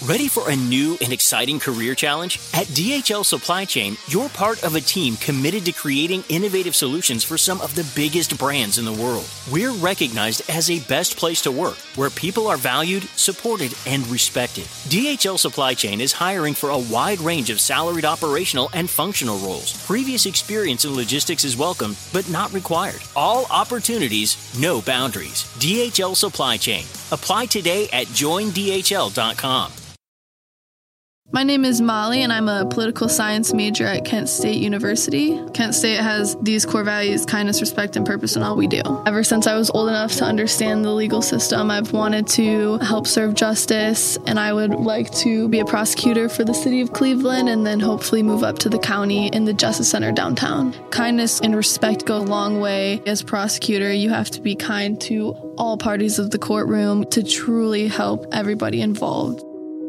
Ready for a new and exciting career challenge? At DHL Supply Chain, you're part of a team committed to creating innovative solutions for some of the biggest brands in the world. We're recognized as a best place to work, where people are valued, supported, and respected. DHL Supply Chain is hiring for a wide range of salaried operational and functional roles. Previous experience in logistics is welcome, but not required. All opportunities, no boundaries. DHL Supply Chain. Apply today at joindhl.com. My name is Molly, and I'm a political science major at Kent State University. Kent State has these core values: kindness, respect, and purpose in all we do. Ever since I was old enough to understand the legal system, I've wanted to help serve justice, and I would like to be a prosecutor for the city of Cleveland and then hopefully move up to the county in the Justice Center downtown. Kindness and respect go a long way. As prosecutor, you have to be kind to all parties of the courtroom to truly help everybody involved.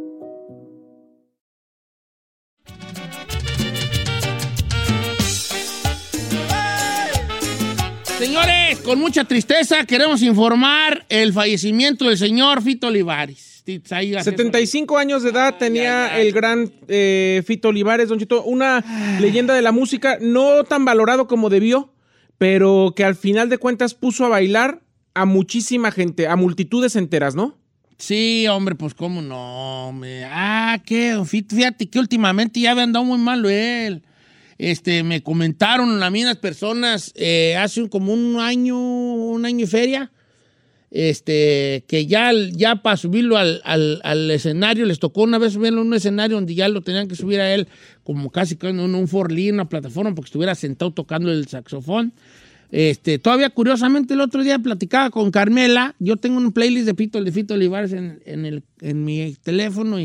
Señores, con mucha tristeza queremos informar el fallecimiento del señor Fito Olivares. 75 años de edad tenía el gran Fito Olivares, Don Cheto, una leyenda de la música, no tan valorado como debió, pero que al final de cuentas puso a bailar a muchísima gente, a multitudes enteras, ¿no? Sí, hombre, pues cómo no. Fíjate que últimamente ya había andado muy malo él. Me comentaron a mí unas personas hace como un año y feria, que ya para subirlo al escenario, les tocó una vez subirlo a un escenario donde ya lo tenían que subir a él como casi en un forlín, una plataforma, porque estuviera sentado tocando el saxofón. Todavía curiosamente el otro día platicaba con Carmela. Yo tengo un playlist de Fito Olivares en mi teléfono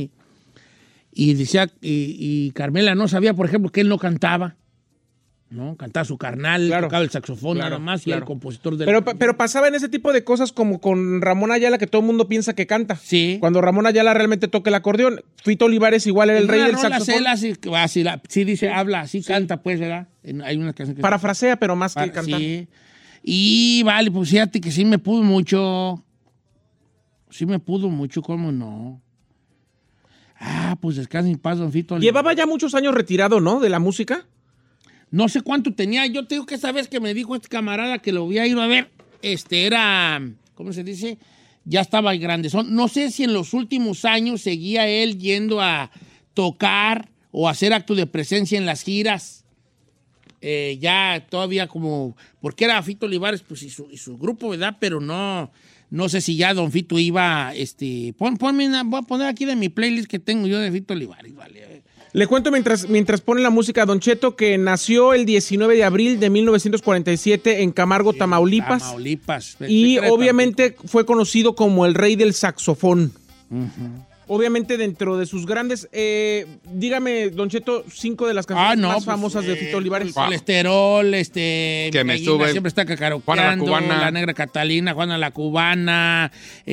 y decía, y Carmela no sabía, por ejemplo, que él no cantaba, ¿no? Cantaba su carnal, claro, tocaba el saxofón, claro, nada más, claro, y el compositor de... Pero pasaba en ese tipo de cosas como con Ramón Ayala, que todo el mundo piensa que canta. Sí. Cuando Ramón Ayala realmente toca el acordeón, Fito Olivares igual era el rey del saxofón. Sí dice, habla, sí canta, pues, ¿verdad? Hay una canción que... Parafrasea, pero más que cantar. Sí. Y vale, pues fíjate que sí me pudo mucho. Sí me pudo mucho, ¿cómo no? Pues descansa en paz, don Fito Olivares. Llevaba ya muchos años retirado, ¿no? De la música. No sé cuánto tenía. Yo te digo que esa vez que me dijo este camarada que lo había ido a ver, era, ¿cómo se dice? Ya estaba grande. No sé si en los últimos años seguía él yendo a tocar o hacer acto de presencia en las giras. Ya todavía como, porque era Fito Olivares, pues, y su grupo, ¿verdad? Pero no sé si ya don Fito iba, voy a poner aquí de mi playlist que tengo yo de Fito Olivares, vale. Le cuento mientras pone la música, Don Cheto, que nació el 19 de abril de 1947 en Camargo, Tamaulipas. Y obviamente fue conocido como el rey del saxofón. Uh-huh. Obviamente dentro de sus grandes... dígame, Don Cheto, 5 de las canciones más famosas de Fito Olivares. Colesterol, que me sube. Siempre está cacaroqueando, Juana la Cubana. La Negra Catalina, Juana la Cubana,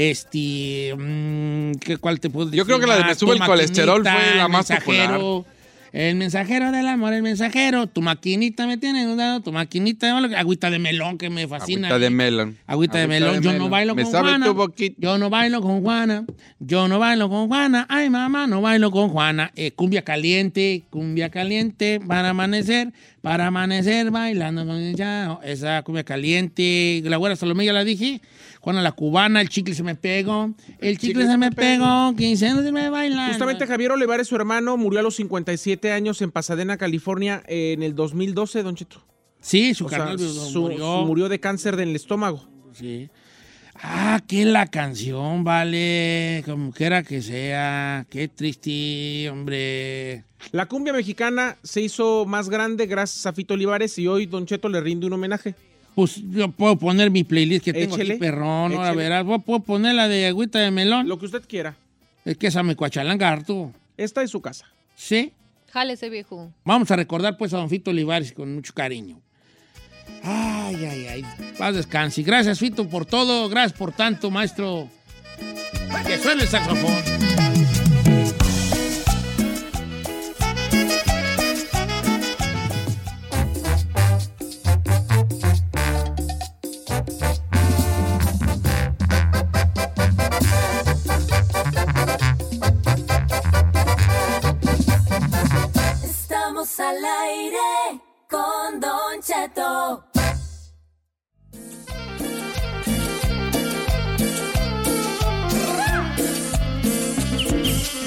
¿cuál te puedo decir? Yo creo que la de Me sube el colesterol fue la más popular. El mensajero del amor, el mensajero. Tu maquinita me tiene dudado, tu maquinita de agüita de melón que me fascina. Agüita de melón. Agüita de melón. Yo no bailo con Juana. Yo no bailo con Juana. Yo no bailo con Juana. Ay, mamá, no bailo con Juana. Cumbia caliente, para amanecer bailando con ella. Esa cumbia caliente. La güera Salomé ya la dije. Juana la Cubana, el chicle se me pegó. El chicle se me pegó, 15 años se me baila. Justamente Javier Olivares, su hermano, murió a los 57 años en Pasadena, California, en el 2012, Don Cheto. Sí, su carnal murió de cáncer del estómago. Sí. Que la canción, vale, como quiera que sea. Qué triste, hombre. La cumbia mexicana se hizo más grande gracias a Fito Olivares y hoy Don Cheto le rinde un homenaje. Pues yo puedo poner mi playlist que tengo aquí, perrón. Ahora verás, puedo poner la de agüita de melón. Lo que usted quiera. Es que esa me cuachalanga harto. Esta es su casa. ¿Sí? Jálese, viejo. Vamos a recordar pues a don Fito Olivares con mucho cariño. Ay. Paz descanse. Gracias, Fito, por todo. Gracias por tanto, maestro. Que suene el saxofón.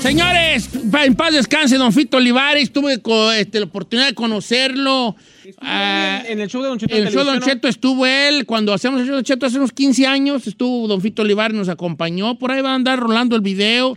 Señores, en paz descanse don Fito Olivares. Tuve la oportunidad de conocerlo. En el show de Don Cheto. En el show de Don Cheto estuvo él. Cuando hacíamos el show de Don Cheto hace unos 15 años, estuvo don Fito Olivares, nos acompañó. Por ahí va a andar rolando el video.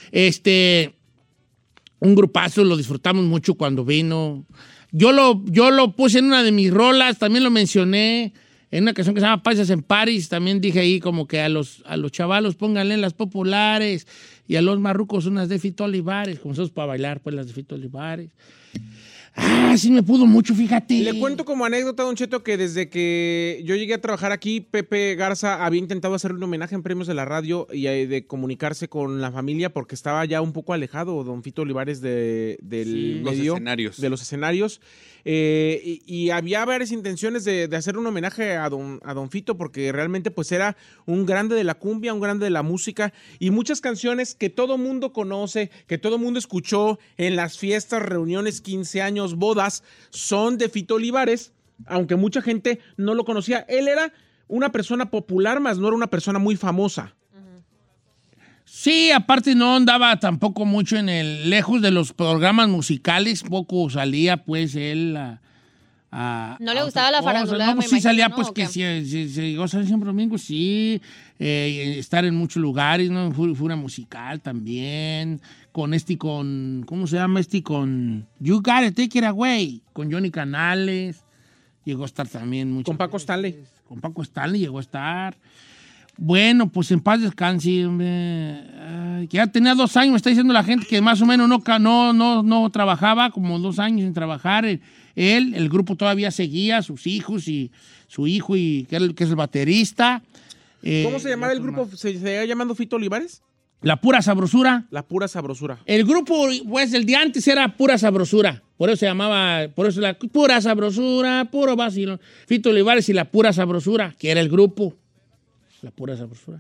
Un grupazo, lo disfrutamos mucho cuando vino. Yo lo puse en una de mis rolas, también lo mencioné en una canción que se llama Paisas en París. También dije ahí como que a los chavalos pónganle las populares y a los marrucos unas de Fito Olivares, como nosotros para bailar, pues las de Fito Olivares. Sí me pudo mucho, fíjate. Le cuento como anécdota, Don Cheto, que desde que yo llegué a trabajar aquí, Pepe Garza había intentado hacer un homenaje en premios de la radio y de comunicarse con la familia porque estaba ya un poco alejado Don Fito Olivares del medio, de los escenarios. Y había varias intenciones de hacer un homenaje a don Fito porque realmente pues era un grande de la cumbia, un grande de la música y muchas canciones que todo mundo conoce, que todo mundo escuchó en las fiestas, reuniones, 15 años, bodas, son de Fito Olivares, aunque mucha gente no lo conocía. Él era una persona popular, más no era una persona muy famosa. Sí, aparte no andaba tampoco mucho lejos de los programas musicales, poco salía pues él no le gustaba la farándula, no, pues sí salía, ¿no? Pues que si llegó a salir siempre domingo, sí, estar en muchos lugares, ¿no? Fuera musical también, ¿cómo se llama con You Gotta Take It Away, con Johnny Canales, llegó a estar también mucho. Con Paco Stanley. Con Paco Stanley llegó a estar. Bueno, pues en paz descanse, hombre. Que ya tenía 2 años, me está diciendo la gente que más o menos no trabajaba, como 2 años sin trabajar. El grupo todavía seguía, sus hijos y su hijo, que es el baterista. ¿Cómo se llamaba el grupo? ¿Se seguía llamando Fito Olivares? La Pura Sabrosura. La Pura Sabrosura. El grupo, pues, el de antes era Pura Sabrosura. Por eso se llamaba, la Pura Sabrosura, puro vacilón. Fito Olivares y La Pura Sabrosura, que era el grupo. La Pura Sabrosura.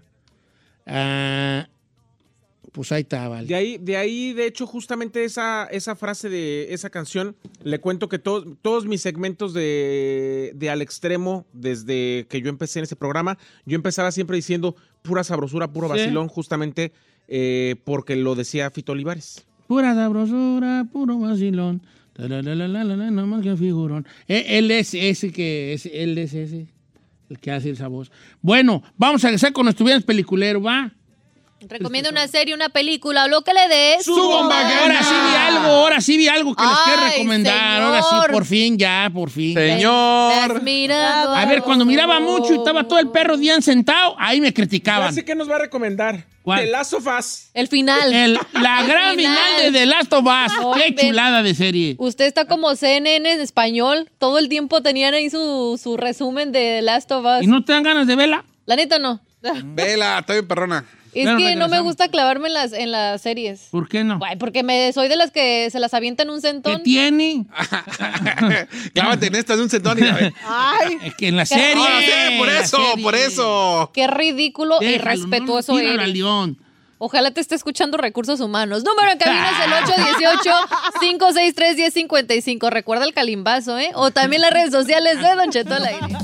Pues ahí está, vale. De ahí, de hecho, justamente esa frase de esa canción, le cuento que todos mis segmentos de Al Extremo, desde que yo empecé en ese programa, yo empezaba siempre diciendo pura sabrosura, puro vacilón, justamente porque lo decía Fito Olivares. Pura sabrosura, puro vacilón, no más que figurón. Él es ese. El que hace esa voz. Bueno, vamos a regresar con nuestro viernes peliculero, ¿va? Recomiendo una serie, una película o lo que le dé. ¡Su bomba! Ahora sí vi algo que les quiero recomendar. Señor. Ahora sí, por fin. Señor. A ver, cuando miraba mucho y estaba todo el perro bien sentado, ahí me criticaban. Así que nos va a recomendar. ¿Cuál? The Last of Us. El final. La gran final de The Last of Us. ¡Qué chulada de serie! Usted está como CNN en español. Todo el tiempo tenían ahí su resumen de The Last of Us. ¿Y no te dan ganas de verla? La neta no. Vela, está bien perrona. Es que no me gusta clavarme en las series. ¿Por qué no? Guay, porque soy de las que se las avientan un centón. ¿Qué tiene? Clávate en esta de un centón y a ver. Ay. Es que en la serie. Por eso. Qué ridículo y irrespetuoso eres. León. Ojalá te esté escuchando Recursos Humanos. Número en cabina es el 818-563-1055. Recuerda el calimbazo, ¿eh? O también las redes sociales de Don Cheto al aire.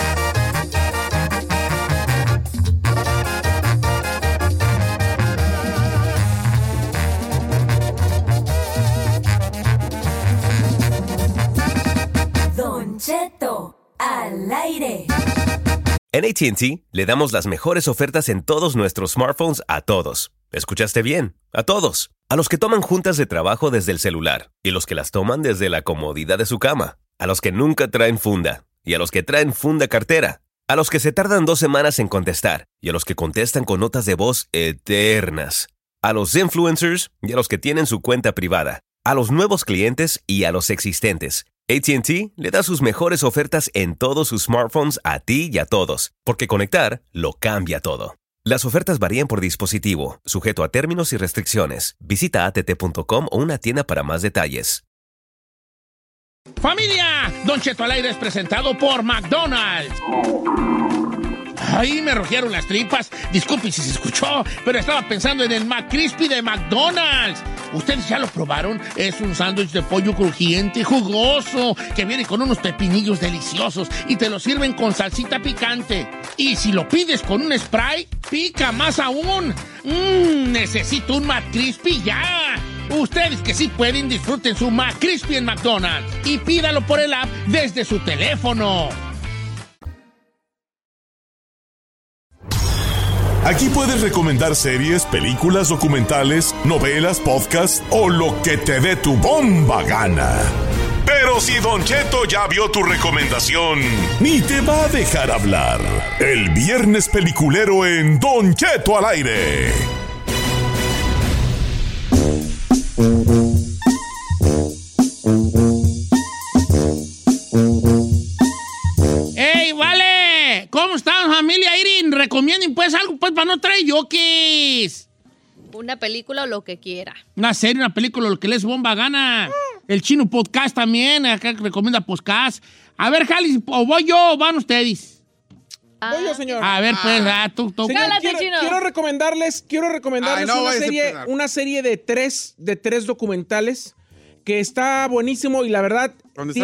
Don Cheto al aire. En AT&T le damos las mejores ofertas en todos nuestros smartphones a todos. ¿Escuchaste bien? A todos. A los que toman juntas de trabajo desde el celular y los que las toman desde la comodidad de su cama. A los que nunca traen funda y a los que traen funda cartera. A los que se tardan 2 semanas en contestar y a los que contestan con notas de voz eternas. A los influencers y a los que tienen su cuenta privada. A los nuevos clientes y a los existentes. AT&T le da sus mejores ofertas en todos sus smartphones a ti y a todos, porque conectar lo cambia todo. Las ofertas varían por dispositivo, sujeto a términos y restricciones. Visita att.com o una tienda para más detalles. ¡Familia! Don Cheto al aire es presentado por McDonald's. Ay, me rogieron las tripas. Disculpe si se escuchó, pero estaba pensando en el McCrispy de McDonald's. ¿Ustedes ya lo probaron? Es un sándwich de pollo crujiente, jugoso, que viene con unos pepinillos deliciosos y te lo sirven con salsita picante. Y si lo pides con un spray, pica más aún. Necesito un McCrispy ya. Ustedes que sí pueden, disfruten su McCrispy en McDonald's y pídalo por el app desde su teléfono. Aquí puedes recomendar series, películas, documentales, novelas, podcasts o lo que te dé tu bomba gana. Pero si Don Cheto ya vio tu recomendación, ni te va a dejar hablar. El viernes peliculero en Don Cheto al aire. ¡Ey, vale! ¿Cómo están, familia? Irin, recomienden pues algo pues para no traer yoquis. Una película o lo que quiera. Una serie, una película, lo que les bomba gana. El Chino Podcast también, acá recomienda podcast. A ver, Jali, o voy yo o van ustedes. Voy yo, señor. A ver, pues, tú. Señor, Cálate, Chino. quiero recomendarles una serie de tres documentales que está buenísimo y la verdad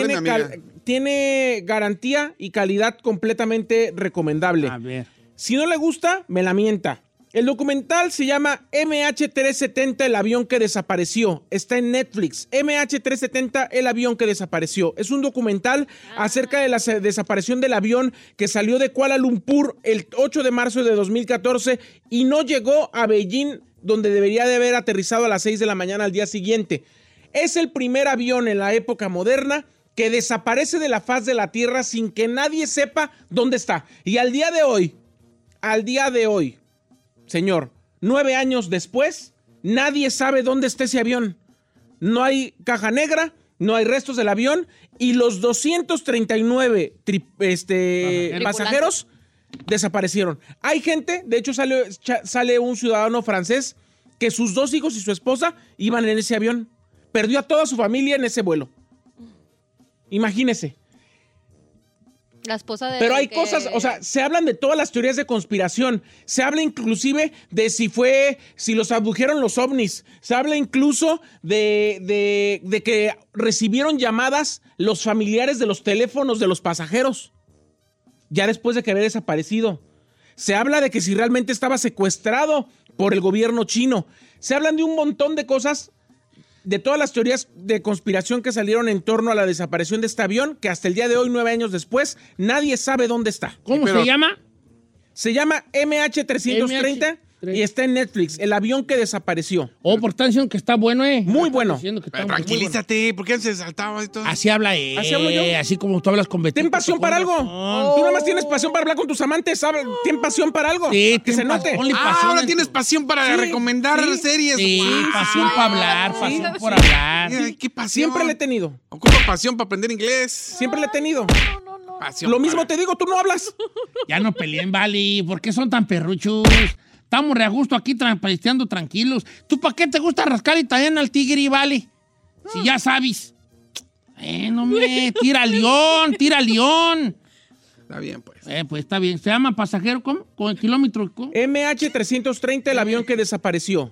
tiene garantía y calidad completamente recomendable. A ver. Si no le gusta, me la mienta. El documental se llama MH370, el avión que desapareció. Está en Netflix. MH370, el avión que desapareció. Es un documental acerca de la desaparición del avión que salió de Kuala Lumpur el 8 de marzo de 2014 y no llegó a Beijing, donde debería de haber aterrizado a las 6 de la mañana al día siguiente. Es el primer avión en la época moderna que desaparece de la faz de la Tierra sin que nadie sepa dónde está. Y al día de hoy, señor, 9 años después, nadie sabe dónde está ese avión. No hay caja negra, no hay restos del avión y los 239 pasajeros desaparecieron. Hay gente, de hecho sale un ciudadano francés que sus 2 hijos y su esposa iban en ese avión. Perdió a toda su familia en ese vuelo. Imagínese. La esposa de... Pero hay cosas, o sea, se hablan de todas las teorías de conspiración. Se habla inclusive de si los abdujeron los ovnis. Se habla incluso de que recibieron llamadas los familiares de los teléfonos de los pasajeros, ya después de que había desaparecido. Se habla de que si realmente estaba secuestrado por el gobierno chino. Se hablan de un montón de cosas, de todas las teorías de conspiración que salieron en torno a la desaparición de este avión, que hasta el día de hoy, 9 años después, nadie sabe dónde está. ¿Cómo se llama? Se llama MH330 y está en Netflix, el avión que desapareció. Por tan diciendo que está bueno, Muy bueno. Tranquilízate, ¿por qué se saltaba esto? Así habla él. Así hablo yo. Así como tú hablas con Betito. Ten pasión para algo. Tú nada más tienes pasión para hablar con tus amantes. Ten pasión para algo. Sí, que se note. Ahora tienes pasión para recomendar series. Sí, pasión para hablar, pasión por hablar. ¿Qué pasión? Siempre le he tenido. Ocupo pasión para aprender inglés. Siempre le he tenido. Pasión Lo mismo te digo, tú no hablas. Ya no peleen, vale. ¿Por qué son tan perruchos? Estamos re a gusto aquí pisteando tranquilos. ¿Tú para qué te gusta rascar y también al tigre, vale? Si ya sabes. No me, tira león. Está bien, pues. Pues está bien. ¿Se llama pasajero cómo? ¿Con el kilómetro? ¿Cómo? MH330, el avión que desapareció.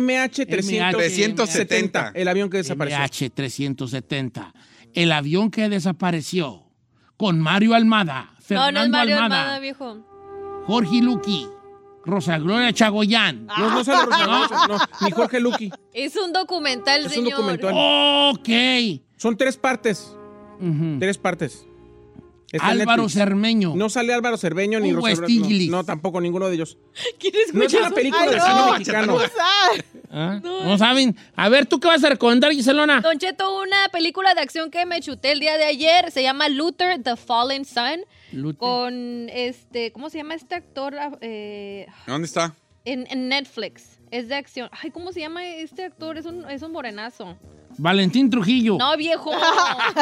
MH370, el avión que desapareció. MH370, el avión que desapareció. Con Mario Almada, Fernando no es Mario Almada, viejo. Jorge Luqui, Rosa Gloria Chagoyán. No sale Rosa Gloria, ni Jorge Luqui. Es un documental, señor. Es un documental. Ok. Son 3 partes. 3 partes. Está Álvaro Cermeño. No sale Álvaro Cermeño ni Rosa Gloria. No, tampoco ninguno de ellos. No es una película de cine mexicano. No saben. A ver, ¿tú qué vas a recomendar, Giselona? Don Cheto, una película de acción que me chuté el día de ayer. Se llama Luther, The Fallen Son. Luther. Con ¿cómo se llama este actor? ¿Dónde está? En Netflix. Es de acción. Ay, ¿cómo se llama este actor? Es un morenazo. Valentín Trujillo. No, viejo.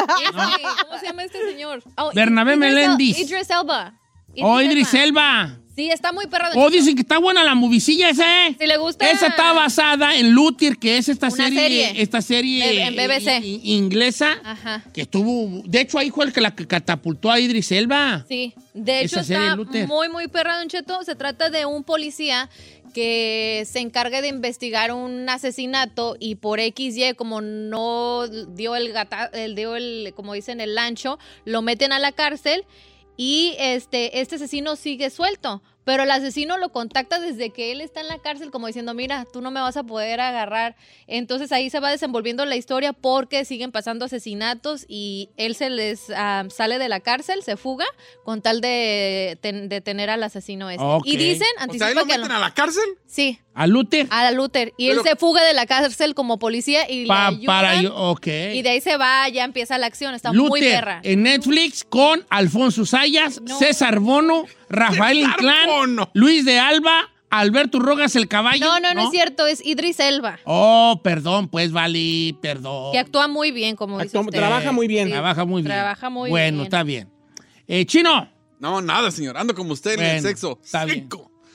¿Cómo se llama este señor? Bernabé Meléndez. Idris Elba. Idris Elba. Sí, está muy perra. O dicen que está buena la movicilla esa, Si le gusta. Esa está basada en Luther, que es esta Una serie. Esta serie en BBC. Inglesa. Ajá. Que estuvo. De hecho, ahí fue el que la que catapultó a Idris Elba. Sí. De hecho, Esa serie está Luther. muy, muy perra, Don Cheto. Se trata de un policía que se encarga de investigar un asesinato y por XY, como no dio como dicen, el ancho, lo meten a la cárcel y este asesino sigue suelto. Pero el asesino lo contacta desde que él está en la cárcel, como diciendo, mira, tú no me vas a poder agarrar. Entonces ahí se va desenvolviendo la historia porque siguen pasando asesinatos y él se les sale de la cárcel, se fuga, con tal de detener al asesino este. Okay. Y dicen, O sea, ¿ahí lo meten a la cárcel? Sí. ¿A Luther? A Luther. Y él se fuga de la cárcel como policía y le ayudan. Y de ahí se va, ya empieza la acción. Está Luther, muy perra. en Netflix con Alfonso Sayas, César Bono, Rafael Inclán, Luis de Alba, Alberto Rogas el Caballo. No es cierto, es Idris Elba. Oh, perdón, pues vale, perdón. Que actúa muy bien, como dice usted. Trabaja muy bien. Sí, Trabaja muy bien. Trabaja muy bueno, bien. está bien. Chino. No, nada, señor. Ando como usted en el sexo. Está bien.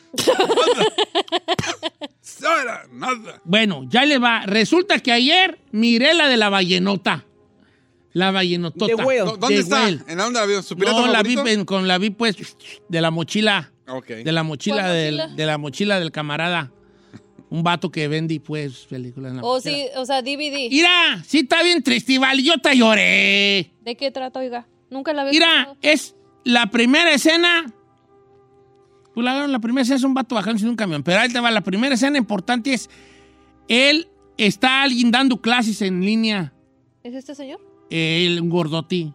Nada. Bueno, ya le va. Resulta que ayer miré la de la vallenota. La vallenotota. ¿Dónde está? Whale. ¿En dónde la vio? ¿Su pirata No, la vi, favorito? la vi pues de la mochila. Okay. De la mochila ¿Cuál del, mochila? de la mochila del camarada. Un vato que vendí pues películas en la mochila. Sí, o sea, DVD. Mira, sí está bien triste, vale, yo te lloré. ¿De qué trata, oiga? Nunca la vi. Mira, es la primera escena. Pues la primera escena es un vato bajándose de un camión. Pero ahí te va, la primera escena importante es él está alguien dando clases en línea. ¿Es este señor? Un gordoti.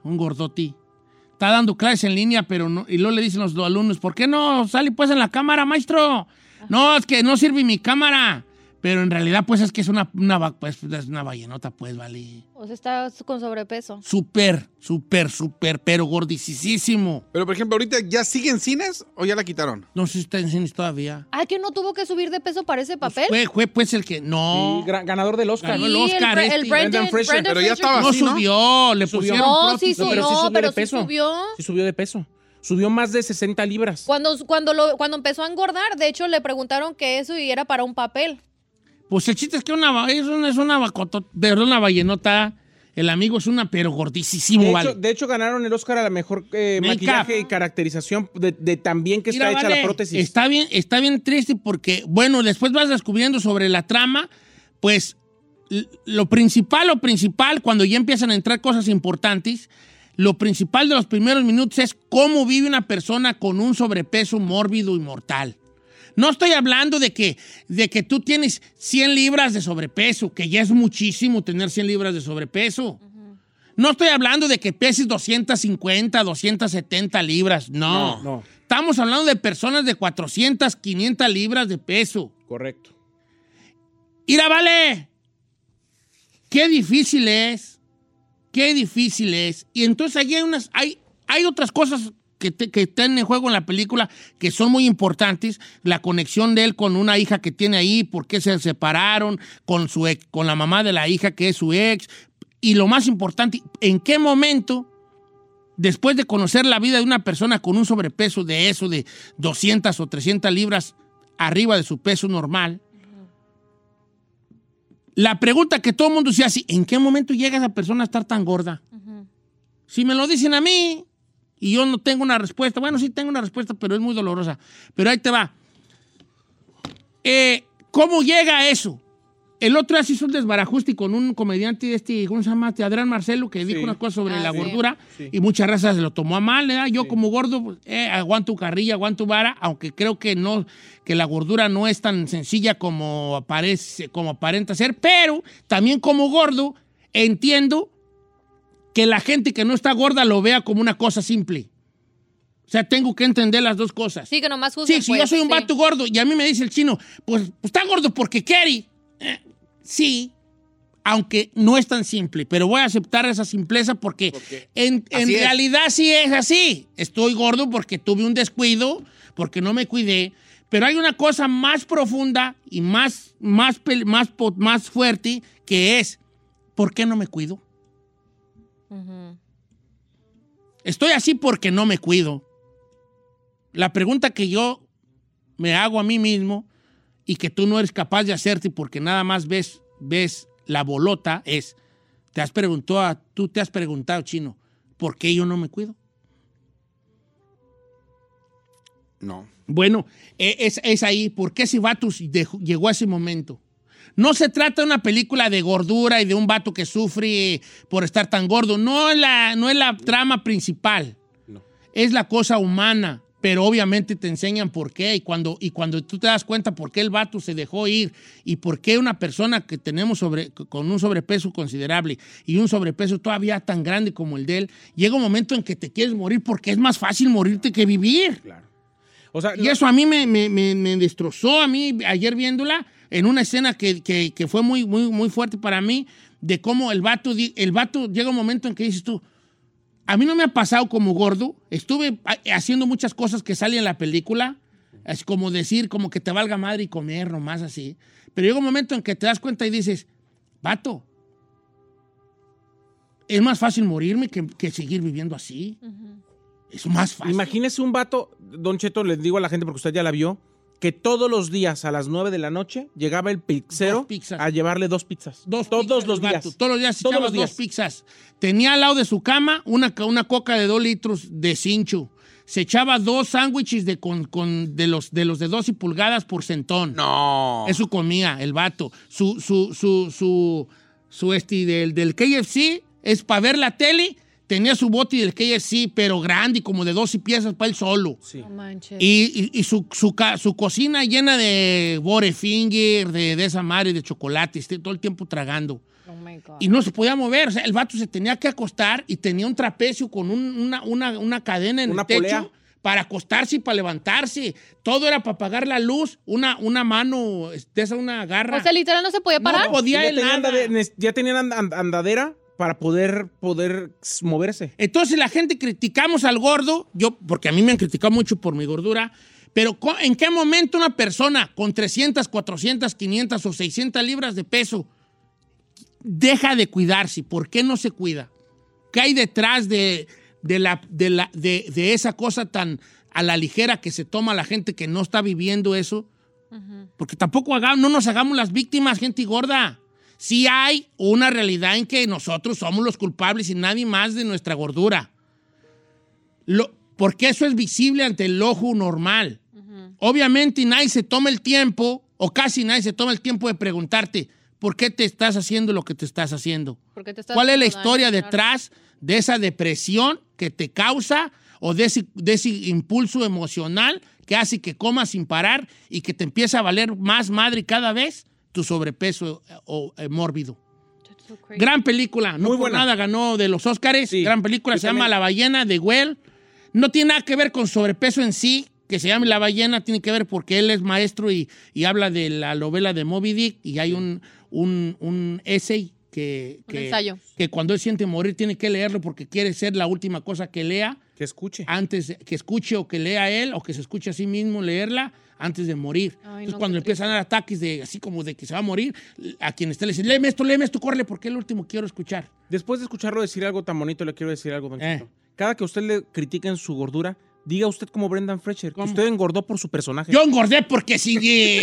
Está dando clases en línea, pero no, y luego le dicen los alumnos, ¿por qué no sale pues en la cámara, maestro? No, es que no sirve mi cámara. Pero en realidad, pues, es que es una vallenota, pues, vale. O sea, está con sobrepeso. Súper, pero gordicísimo. Pero, por ejemplo, ¿ahorita ya sigue en cines o ya la quitaron? No sé si está en cines todavía. Ah, que no tuvo que subir de peso para ese papel. Fue pues el que... No. Sí, ganador del Oscar. Ganó el Oscar. el Brendan Fraser. Pero ya estaba No así, ¿no? subió, le pusieron... No, sí prótesis. subió, pero sí de peso. subió. Sí subió de peso. Subió más de 60 libras. Cuando empezó a engordar, de hecho, le preguntaron que eso y era para un papel. Pues el chiste es que es una vallenota. El amigo es pero gordísimo, vale. De hecho, ganaron el Oscar a la mejor maquillaje y caracterización de tan bien que está Mira, hecha vale, la prótesis. Está bien triste porque, bueno, después vas descubriendo sobre la trama, pues lo principal, cuando ya empiezan a entrar cosas importantes, lo principal de los primeros minutos es cómo vive una persona con un sobrepeso mórbido y mortal. No estoy hablando de que tú tienes 100 libras de sobrepeso, que ya es muchísimo tener 100 libras de sobrepeso. No estoy hablando de que peses 250, 270 libras, no. Estamos hablando de personas de 400, 500 libras de peso. Correcto. Mira, vale, qué difícil es. Y entonces hay otras cosas que están en juego en la película que son muy importantes. La conexión de él con una hija que tiene ahí, por qué se separaron, con la mamá de la hija que es su ex. Y lo más importante, ¿en qué momento, después de conocer la vida de una persona con un sobrepeso de 200 o 300 libras arriba de su peso normal, la pregunta que todo el mundo se hace, ¿en qué momento llega esa persona a estar tan gorda? Si me lo dicen a mí y yo no tengo una respuesta, bueno, sí tengo una respuesta, pero es muy dolorosa. Pero ahí te va. ¿Cómo llega a eso? El otro día se hizo un desbarajuste con un comediante ¿cómo se llama? Adrián Marcelo, que dijo unas cosas sobre la gordura y muchas razas se lo tomó a mal, ¿verdad? Yo como gordo, pues, aguanto carrilla, aguanto vara, aunque creo que la gordura no es tan sencilla como aparenta ser, pero también como gordo entiendo que la gente que no está gorda lo vea como una cosa simple. O sea, tengo que entender las dos cosas. Sí, que nomás juzguen, Sí, si yo soy un vato gordo y a mí me dice el chino, pues está gordo porque quiere. Sí, aunque no es tan simple, pero voy a aceptar esa simpleza porque en realidad sí es así. Estoy gordo porque tuve un descuido, porque no me cuidé, pero hay una cosa más profunda y más fuerte que es, ¿por qué no me cuido? Estoy así porque no me cuido. La pregunta que yo me hago a mí mismo y que tú no eres capaz de hacerte porque nada más ves la bolota es, tú te has preguntado, Chino, ¿por qué yo no me cuido? No. Bueno, es ahí. ¿Por qué ese vato llegó a ese momento? No se trata de una película de gordura y de un vato que sufre por estar tan gordo. No es la trama principal. No. Es la cosa humana. Pero obviamente te enseñan por qué. Y cuando tú te das cuenta por qué el vato se dejó ir y por qué una persona que tenemos con un sobrepeso considerable y un sobrepeso todavía tan grande como el de él, llega un momento en que te quieres morir porque es más fácil morirte que vivir. Claro. O sea, y eso a mí me destrozó a mí ayer viéndola en una escena que fue muy, muy, muy fuerte para mí, de cómo el vato llega un momento en que dices tú, a mí no me ha pasado como gordo, estuve haciendo muchas cosas que salen en la película, es como decir, como que te valga madre y comer nomás así, pero llega un momento en que te das cuenta y dices, vato, es más fácil morirme que seguir viviendo así. Uh-huh. Es más fácil. Imagínese un vato, Don Cheto, les digo a la gente porque usted ya la vio, que todos los días a las 9 de la noche llegaba el pizzero a llevarle 2 pizzas. Todos los días. Todos los días echaba 2 pizzas. Tenía al lado de su cama una coca de 2 litros de cincho. Se echaba 2 sándwiches de los de 12 pulgadas por centón. No. Eso comía el vato. Del KFC es para ver la tele. Tenía su bote del KFC, pero grande, como de 12 piezas para él solo. Sí. No manches. Y su cocina llena de Butterfinger, de esa madre, de chocolate, todo el tiempo tragando. Oh my God. Y no se podía mover. O sea, el vato se tenía que acostar y tenía un trapecio con una cadena en el techo para acostarse y para levantarse. Todo era para apagar la luz. Una mano, una garra. O sea, literal no se podía parar. No podía ya tenían andadera para poder moverse. Entonces la gente criticamos al gordo, porque a mí me han criticado mucho por mi gordura, pero ¿en qué momento una persona con 300, 400, 500 o 600 libras de peso deja de cuidarse? ¿Por qué no se cuida? ¿Qué hay detrás de esa cosa tan a la ligera que se toma la gente que no está viviendo eso? Uh-huh. Porque tampoco no nos hagamos las víctimas, gente gorda. Sí hay una realidad en que nosotros somos los culpables y nadie más de nuestra gordura. Porque eso es visible ante el ojo normal. Uh-huh. Obviamente nadie se toma el tiempo, o casi nadie se toma el tiempo de preguntarte, ¿por qué te estás haciendo lo que te estás haciendo? ¿Cuál es la historia detrás de esa depresión que te causa o de ese impulso emocional que hace que comas sin parar y que te empieza a valer más madre cada vez tu sobrepeso mórbido? So gran película, no por nada ganó de los Óscares. Sí. Gran película, se llama La ballena de Whale. No tiene nada que ver con sobrepeso en sí, que se llame La ballena, tiene que ver porque él es maestro y habla de la novela de Moby Dick y hay un essay que cuando él siente morir tiene que leerlo porque quiere ser la última cosa que lea. Que escuche. Antes que escuche o que lea él o que se escuche a sí mismo leerla antes de morir. Ay, entonces cuando empiezan a dar ataques así como de que se va a morir, a quien esté le dice, léeme esto, córrele porque es el último que quiero escuchar. Después de escucharlo decir algo tan bonito, le quiero decir algo, Don Cheto. Cada que usted le critiquen su gordura, diga usted como Brendan Fraser, que usted engordó por su personaje. Yo engordé porque sí.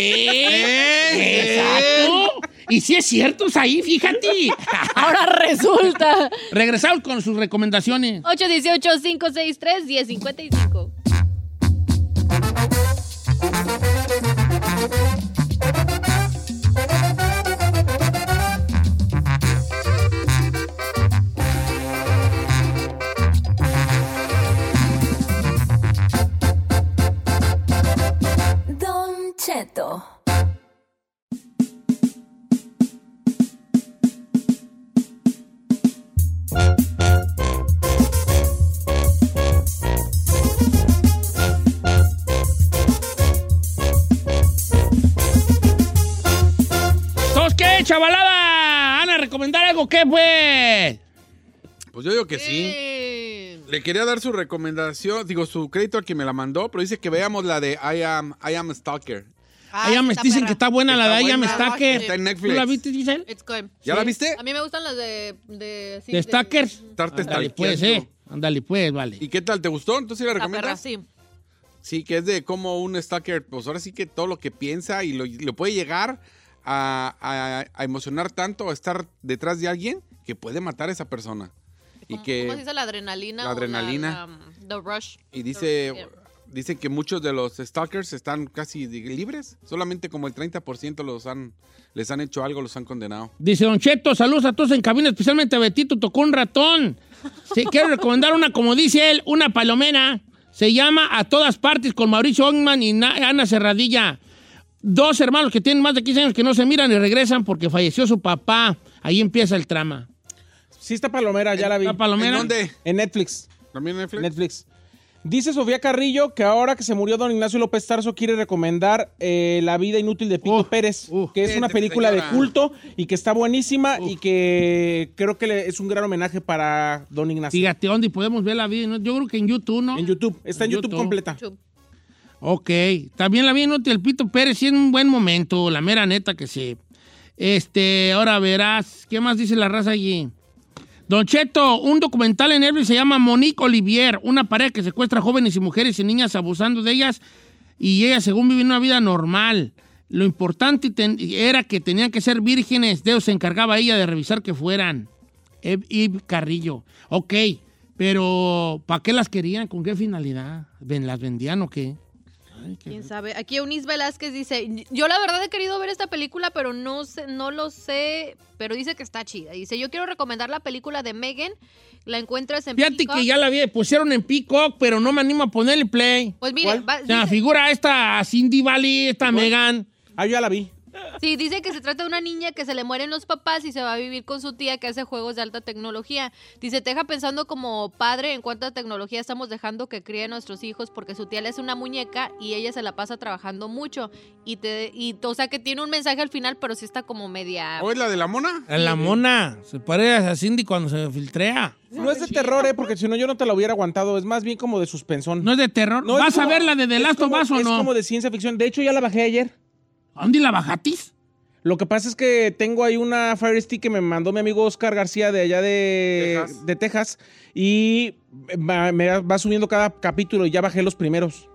Exacto. Y sí es cierto, es ahí, fíjate. Ahora resulta. Regresamos con sus recomendaciones. 818-563-1055. Don Cheto. ¿Qué, chavalada? ¿Van a recomendar algo? ¿Qué fue? Pues yo digo que sí. Le quería dar su recomendación, su crédito al que me la mandó, pero dice que veamos la de I Am Stalker. Dicen que está buena la de I Am Stalker. Está en Netflix. ¿Tú la viste, Giselle? ¿Ya la viste? A mí me gustan las de Stalkers. Ándale pues, vale. ¿Y qué tal? ¿Te gustó? ¿Entonces sí la recomiendas? Sí. Sí, que es de cómo un stalker, pues ahora sí que todo lo que piensa y lo puede llegar a emocionar tanto, a estar detrás de alguien que puede matar a esa persona. ¿Cómo se dice la adrenalina? La adrenalina. The rush. Y dicen que muchos de los stalkers están casi libres. Solamente como el 30% les han hecho algo, los han condenado. Dice Don Cheto, saludos a todos en cabina, especialmente a Betito, tocó un ratón. Sí, quiero recomendar una, como dice él, una palomera. Se llama A Todas Partes con Mauricio Ockman y Ana Serradilla. 2 hermanos que tienen más de 15 años que no se miran y regresan porque falleció su papá. Ahí empieza el trama. Sí, está palomera, ya la vi. ¿Está palomera? ¿En dónde? En Netflix. ¿También en Netflix. Dice Sofía Carrillo que ahora que se murió don Ignacio López Tarso quiere recomendar La vida inútil de Pito Pérez, que es una película de culto y que está buenísima y que creo que es un gran homenaje para don Ignacio. Fíjate, ¿dónde podemos ver la vida? Yo creo que en YouTube, ¿no? En YouTube, está en YouTube completa. Ok, también la vida inútil del Pito Pérez, sí, en un buen momento, la mera neta que sí. Ahora verás, ¿qué más dice la raza allí? Don Cheto, un documental en Netflix se llama Monique Olivier, una pareja que secuestra jóvenes y mujeres y niñas abusando de ellas y ellas según viven una vida normal. Lo importante era que tenían que ser vírgenes, Dios se encargaba ella de revisar que fueran. Eve Carrillo. Ok, pero ¿para qué las querían? ¿Con qué finalidad? ¿Las vendían o qué? ¿Quién sabe? Aquí Eunice Velázquez dice, yo la verdad he querido ver esta película, pero no lo sé, pero dice que está chida. Dice, yo quiero recomendar la película de Megan, la encuentras en Fíjate Peacock. Que ya la pusieron en Peacock, pero no me animo a ponerle play. Pues mire, la figura esta Cindy Valley, esta Megan. Ah, yo ya la vi. Sí, dice que se trata de una niña que se le mueren los papás y se va a vivir con su tía que hace juegos de alta tecnología. Dice, te deja pensando como padre en cuánta tecnología estamos dejando que críe a nuestros hijos porque su tía le hace una muñeca y ella se la pasa trabajando mucho. O sea, que tiene un mensaje al final, pero sí está como media... ¿O es la de la mona? La mona. Se parece a Cindy cuando se filtrea. No es de terror, porque si no yo no te la hubiera aguantado. Es más bien como de suspensón. ¿No es de terror? No, ¿Vas a ver la de The Last of Us o no? Es como de ciencia ficción. De hecho, ya la bajé ayer. ¿Dónde la bajatis? Lo que pasa es que tengo ahí una Fire Stick que me mandó mi amigo Oscar García de allá de Texas y me va subiendo cada capítulo y ya bajé los primeros.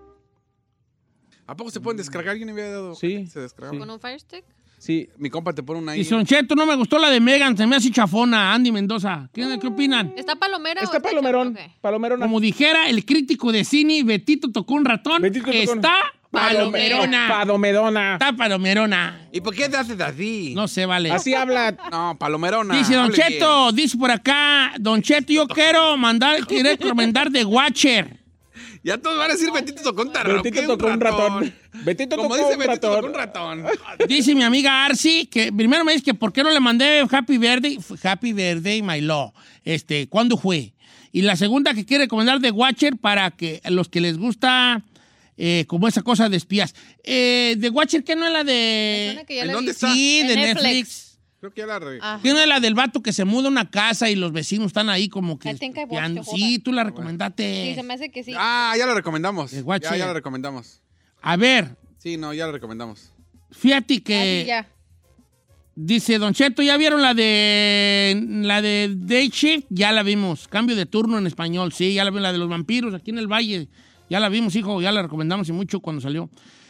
¿A poco se pueden descargar? Yo no había dado. Sí. ¿Se descarga? ¿Con un Fire Stick? Sí. Mi compa te pone una ahí. Y Don Cheto, no me gustó la de Megan, se me hace chafona, Andy Mendoza. ¿Qué opinan? ¿Está palomera Está palomerón. Okay. Palomerona. Como dijera el crítico de cine, Betito tocó un ratón. Está palomerona. Palomerona. Está palomerona. ¿Y por qué te haces así? No sé, vale. Así habla. No, palomerona. Dice Don Cheto, dice por acá, Don Cheto, yo quiero recomendar The Watcher. Ya todos van a decir Betito tocó un ratón. Betito tocó un ratón. Betito Como tocó dice un Betito ratón. tocó un ratón. Dice mi amiga Arcy que primero me dice que por qué no le mandé Happy Birthday, my love. ¿Cuándo fue? Y la segunda que quiere recomendar The Watcher para que a los que les gusta como esa cosa de espías. The Watcher, ¿qué no es la de...? ¿En dónde está? Sí, de Netflix. Creo que ya la ¿Qué no es la del vato que se muda a una casa y los vecinos están ahí como que... Sí, tú la recomendaste. Sí, se me hace que sí. Ah, ya la recomendamos. The Watcher. Ya la recomendamos. A ver. Sí, no, ya la recomendamos. Fíjate que... Sí, ya. Dice Don Cheto, ¿ya vieron la de Day Shift? Ya la vimos. Cambio de turno en español. Sí, ya la vimos. La de los vampiros aquí en el Valle. Ya la vimos, hijo. Ya la recomendamos y mucho cuando salió.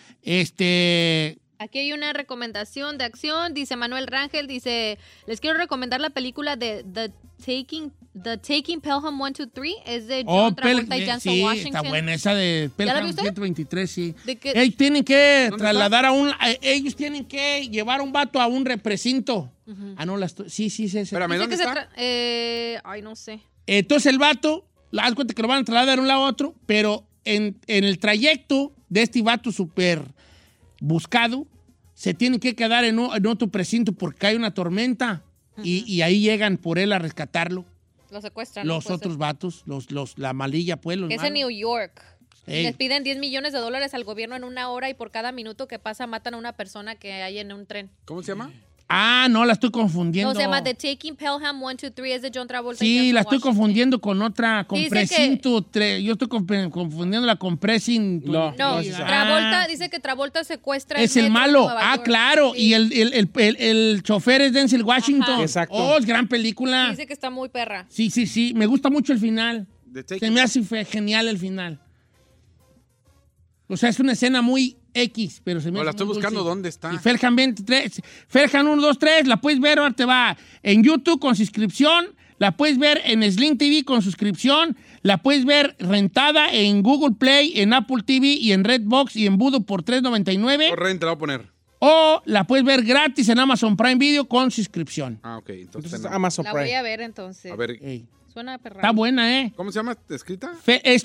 Aquí hay una recomendación de acción. Dice Manuel Rangel, dice, les quiero recomendar la película de The Taking Pelham 1, 2, 3. Es de John Travolta y Denzel sí, Washington. Está buena esa de Pelham 123, sí. Ellos tienen que trasladar ellos tienen que llevar a un vato a un reprecinto. Ah, no, sí. Espérame, ¿dónde está? Ay, no sé. Entonces el vato, haz cuenta que lo van a trasladar de un lado a otro, pero en el trayecto de este vato súper buscado, se tienen que quedar en otro precinto porque hay una tormenta y ahí llegan por él a rescatarlo. Lo secuestran. Los otros vatos, la malilla, pues. Es en New York. Les piden $10 millones al gobierno en 1 hora y por cada minuto que pasa matan a una persona que hay en un tren. ¿Cómo se llama? Ah, no, la estoy confundiendo. No, se llama The Taking Pelham 1, 2, 3, es de John Travolta. Sí, la estoy confundiendo con otra, con Precinto. Yo estoy confundiéndola con Precinto. No, Travolta dice que Travolta secuestra. Es el malo. Claro. Sí. Y el chofer es Denzel Washington. Ajá. Exacto. Oh, es gran película. Dice que está muy perra. Sí. Me gusta mucho el final. Se me hace genial el final. O sea, es una escena muy X, pero se me No, la estoy buscando, ¿dónde está? Y Felham 23, Felham 1, 2, 3, la puedes ver, ahora te va en YouTube con suscripción, la puedes ver en Sling TV con suscripción, la puedes ver rentada en Google Play, en Apple TV y en Redbox y en Vudu por $3.99. Por renta la voy a poner. O la puedes ver gratis en Amazon Prime Video con suscripción. Ah, ok. Entonces Amazon La Prime. voy a ver entonces. A ver, Ey. Suena perra. Está buena, ¿eh? ¿cómo se llama escrita? Es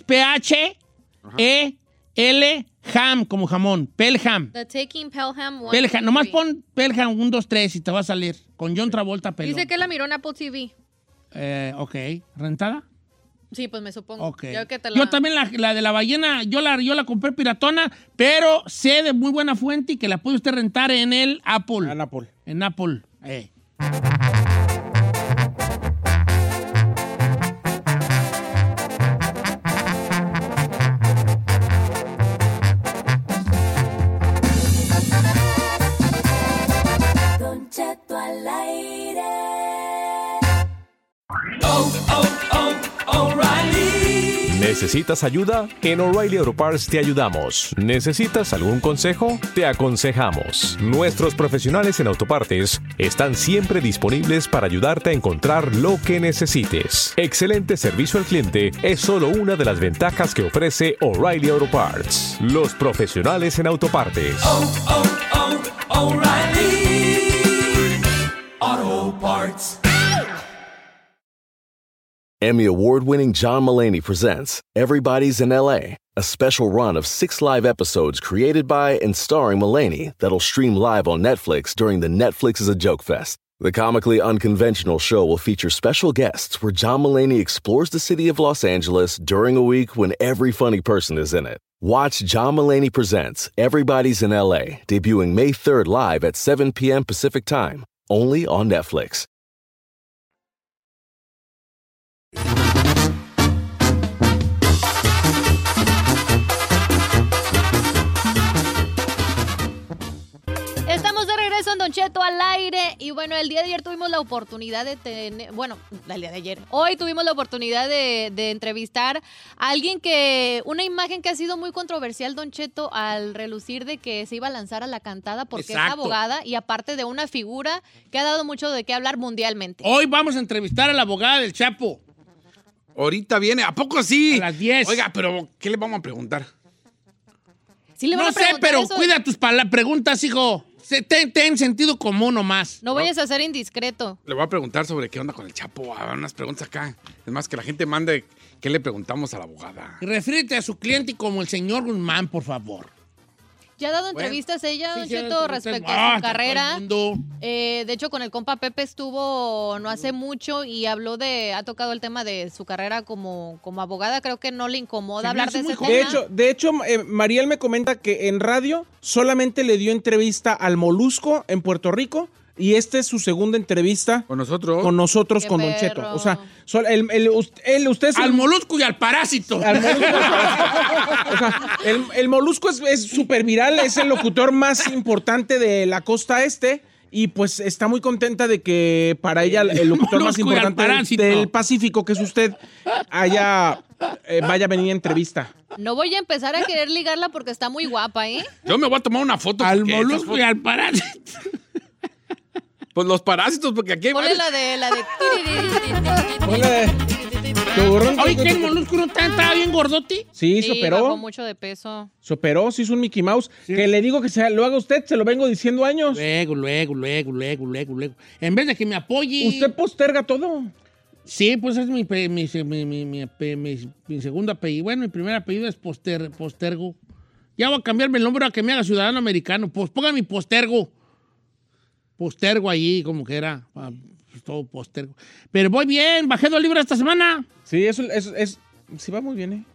P-H-E-L Ham, como jamón. Pelham. The Taking Pelham 1. Pelham. Nomás pon Pelham 1, 2, 3 y te va a salir. Con John Travolta, pelón. Dice que la miró en Apple TV. Ok. ¿Rentada? Sí, pues me supongo. Ok. Yo Yo también la de la ballena, yo la compré piratona, pero sé de muy buena fuente y que la puede usted rentar en el Apple. En Apple. En Apple. Don Cheto al aire. ¿Necesitas ayuda? En O'Reilly Auto Parts te ayudamos. ¿Necesitas algún consejo? Te aconsejamos. Nuestros profesionales en autopartes están siempre disponibles para ayudarte a encontrar lo que necesites. Excelente servicio al cliente es solo una de las ventajas que ofrece O'Reilly Auto Parts. Los profesionales en autopartes. Auto Parts. Emmy award-winning John Mulaney presents Everybody's in L.A., a special run of 6 live episodes created by and starring Mulaney that'll stream live on Netflix during the Netflix is a Joke Fest. The comically unconventional show will feature special guests where John Mulaney explores the city of Los Angeles during a week when every funny person is in it. Watch John Mulaney Presents Everybody's in L.A., debuting May 3rd live at 7 p.m. Pacific Time, only on Netflix. Estamos de regreso en Don Cheto al aire. Y bueno, el día de ayer tuvimos la oportunidad de tener. Bueno, el día de ayer. Hoy tuvimos la oportunidad de entrevistar a alguien que. Una imagen que ha sido muy controversial, Don Cheto, al relucir de que se iba a lanzar a la cantada porque es abogada y aparte de una figura que ha dado mucho de qué hablar mundialmente. Hoy vamos a entrevistar a la abogada del Chapo. Ahorita viene. ¿A poco sí? A las 10. Oiga, pero ¿qué le vamos a preguntar? Sí le van No a sé, preguntar pero eso. cuida tus preguntas, hijo. Ten sentido común nomás. No vayas a ser indiscreto. Le voy a preguntar sobre qué onda con el Chapo. A ver, unas preguntas acá. Es más, que la gente mande qué le preguntamos a la abogada. Y refírete a su cliente como el señor Guzmán, por favor. Ya ha dado entrevistas ella, Sí, Don sí, Cheto, entrevistas. respecto a su Todo carrera. el mundo. De hecho, con el compa Pepe estuvo no hace mucho y ha tocado el tema de su carrera como abogada. Creo que no le incomoda hablar de ese tema. De hecho, Mariel me comenta que en radio solamente le dio entrevista al Molusco en Puerto Rico. Y esta es su segunda entrevista con nosotros, Qué con Don perro. Cheto. O sea, usted es al Molusco y al Parásito. Al Molusco, o sea, el Molusco es súper viral, es el locutor más importante de la costa este. Y pues está muy contenta de que para ella el locutor más Molusco y al importante Parásito. del Pacífico, que es usted, vaya a venir a entrevista. No voy a empezar a querer ligarla porque está muy guapa, ¿eh? Yo me voy a tomar una foto. Al porque Molusco y al Parásito. Pues los parásitos, porque aquí hay Ponle varios. la de... Oye, que el Molusco no estaba bien gordote. Sí, se bajó operó. mucho de peso. Se operó, se hizo un Mickey Mouse. Que le digo que lo haga usted, se lo vengo diciendo años. Luego. En vez de que me apoye. Usted posterga todo. Sí, pues es mi segundo apellido. Bueno, mi primer apellido es Postergo. Ya voy a cambiarme el nombre a que me haga ciudadano americano. Pues ponga mi Postergo. Postergo allí, como que era. Todo Postergo. Pero voy bien, bajé 2 libras esta semana. Sí, eso sí va muy bien, ¿eh?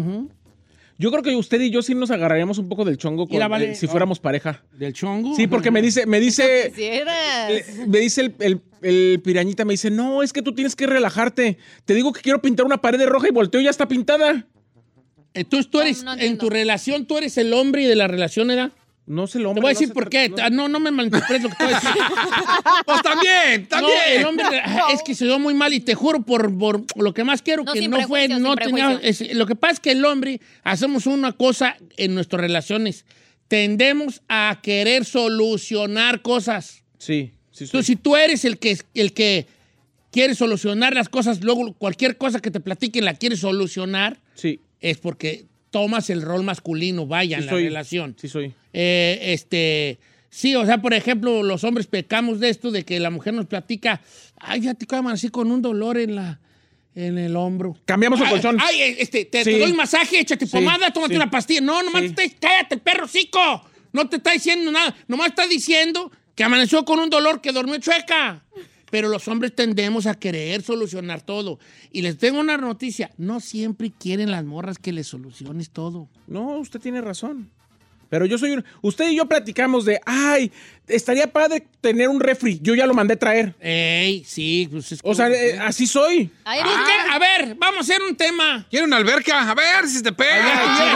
Yo creo que usted y yo sí nos agarraríamos un poco del chongo si fuéramos pareja. ¿Del chongo? Sí, porque me dice Quisieras. me dice el pirañita, me dice, no, es que tú tienes que relajarte. Te digo que quiero pintar una pared de roja y volteo y ya está pintada. Entonces tú eres, No en entiendo. tu relación, tú eres el hombre y de la relación, ¿era? No sé el hombre. Te voy a decir por qué. No me malinterpretes lo que te voy a decir. Pues también. No, el hombre es que se dio muy mal y te juro por lo que más quiero que no fue, no tenía. Lo que pasa es que el hombre hacemos una cosa en nuestras relaciones. Tendemos a querer solucionar cosas. Sí. Entonces, si tú eres el que quiere solucionar las cosas, luego cualquier cosa que te platiquen la quieres solucionar, sí, es porque tomas el rol masculino, vaya, en la relación. Sí, soy. Sí, o sea, por ejemplo, los hombres pecamos de esto, de que la mujer nos platica, ay, ya te quedan así con un dolor en el hombro. Cambiamos el colchón. Ay, te doy masaje, échate pomada, tómate una pastilla. No, nomás cállate, perro cico. No te está diciendo nada. Nomás está diciendo que amaneció con un dolor, que durmió chueca. Pero los hombres tendemos a querer solucionar todo. Y les tengo una noticia. No siempre quieren las morras que les soluciones todo. No, usted tiene razón. Pero usted y yo platicamos de, ay, estaría padre tener un refri. Yo ya lo mandé traer. Ey, sí. Pues o sea, así soy. A ver, vamos a hacer un tema. ¿Quiere una alberca? A ver si te pega.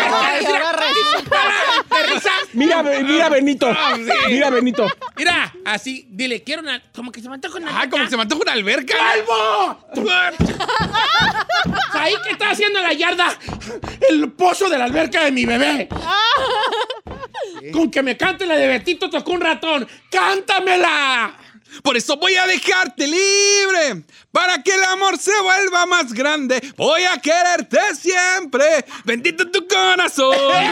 Mira, Benito. Mira, Benito. Mira, así, dile, quiero una... Como que se me antoja una alberca. Ah, como que se me antoja una alberca. ¡Calvo! Ahí que está haciendo en la yarda el pozo de la alberca de mi bebé. Con que me cante la de Betito tocó un ratón. ¡Cántamela! Por eso voy a dejarte libre, para que el amor se vuelva más grande. Voy a quererte siempre, bendito tu corazón.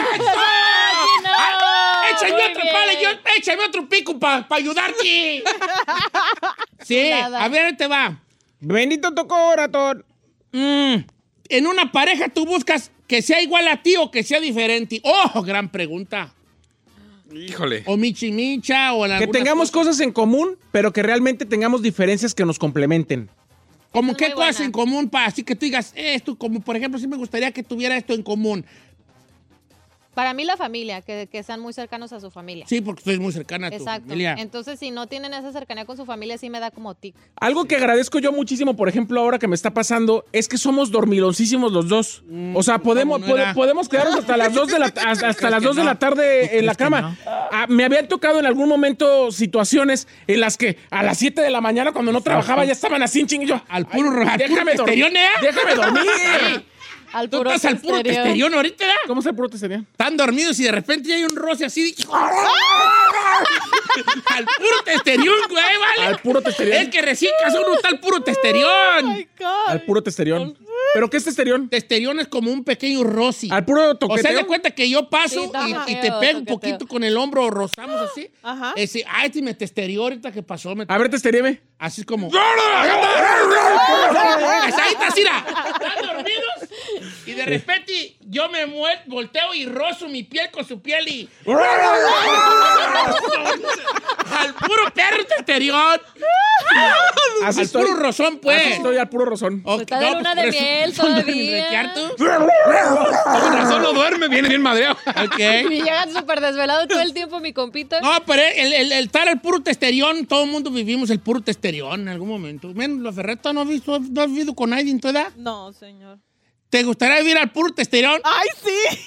Échame otro pico para ayudarte. Sí, a ver, te va. Bendito tu corazón. En una pareja tú buscas que sea igual a ti o que sea diferente. ¡Oh, gran pregunta! Híjole. O micha, o que tengamos cosas en común, pero que realmente tengamos diferencias que nos complementen. ¿Cómo qué cosas en común para así que tú digas esto? Como por ejemplo, sí me gustaría que tuviera esto en común. Para mí la familia, que sean muy cercanos a su familia. Sí, porque estoy muy cercana a tu familia. Entonces, si no tienen esa cercanía con su familia, sí me da como tic. Algo que agradezco yo muchísimo, por ejemplo, ahora que me está pasando, es que somos dormiloncísimos los dos. O sea, podemos quedarnos hasta las 2 de la tarde en la cama. Me habían tocado en algún momento situaciones en las que a las 7 de la mañana, cuando no trabajaba, ya estaban así en chingue. Al puro testerión, ¿eh? Déjame dormir. ¿Tú estás al puro testerión ahorita? ¿Cómo es el puro testerión? Están dormidos y de repente hay un roce así. Al puro testerión, güey, ¿vale? Al puro testerión. Es que recién casó uno está al puro testerión. Oh my God. Al puro testerión. ¿Pero qué es testerión? Testerión es como un pequeño roce. Al puro toqueteo. O sea, de cuenta que yo paso y te pego un poquito con el hombro o rozamos así. Ajá. Este me testerió ahorita que pasó. A ver, testeríame. Así es como... Ahí está, Cira. Están dormidos y de repente yo me volteo y rozo mi piel con su piel y... Al puro perro testerión. Al puro rozón, pues. Así estoy al puro rozón. Está de luna de miel todavía. Con razón no duerme, viene bien madreado. Y llega súper desvelado todo el tiempo mi compita. No, pero el estar al puro testerión, todo el mundo vivimos el puro testerión en algún momento. Men, los Ferretos, ¿no has vivido con nadie en tu edad? No, señor. ¿Te gustaría vivir al puro testerión? ¡Ay, sí!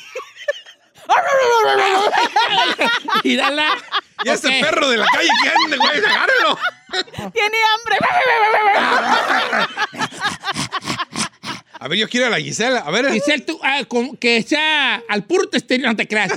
Mírala. Y ese perro de la calle que ande, güey, agárralo. Tiene hambre. A ver, yo quiero a la Gisela. A ver. Gisela, tú, que sea al puro testerión, no te creas.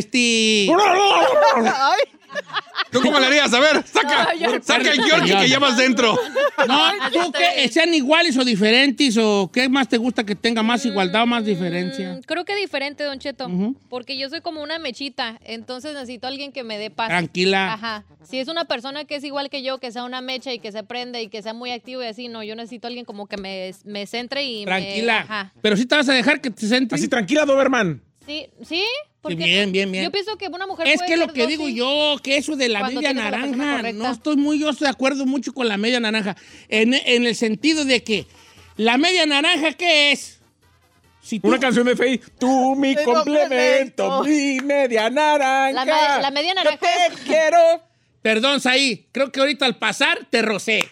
¿Tú cómo le harías? A ver, saca el Yorkie que llevas dentro. No, tú que sean iguales o diferentes, o qué más te gusta que tenga más igualdad o más diferencia. Creo que diferente, Don Cheto, porque yo soy como una mechita, entonces necesito a alguien que me dé paz. Tranquila. Ajá. Si es una persona que es igual que yo, que sea una mecha y que se prende y que sea muy activo y así, no, yo necesito a alguien como que me centre y tranquila. Ajá. Pero sí te vas a dejar que te centre. Así tranquila, Doberman. Sí. Porque bien. Yo pienso que una mujer es puede que lo ser que digo yo, que eso de la media naranja, yo estoy de acuerdo mucho con la media naranja. En el sentido de que la media naranja, ¿qué es? Si una canción de Faye. Tú, mi complemento, mi media naranja. La media naranja. Yo te quiero. Perdón, Saí, creo que ahorita al pasar te rocé.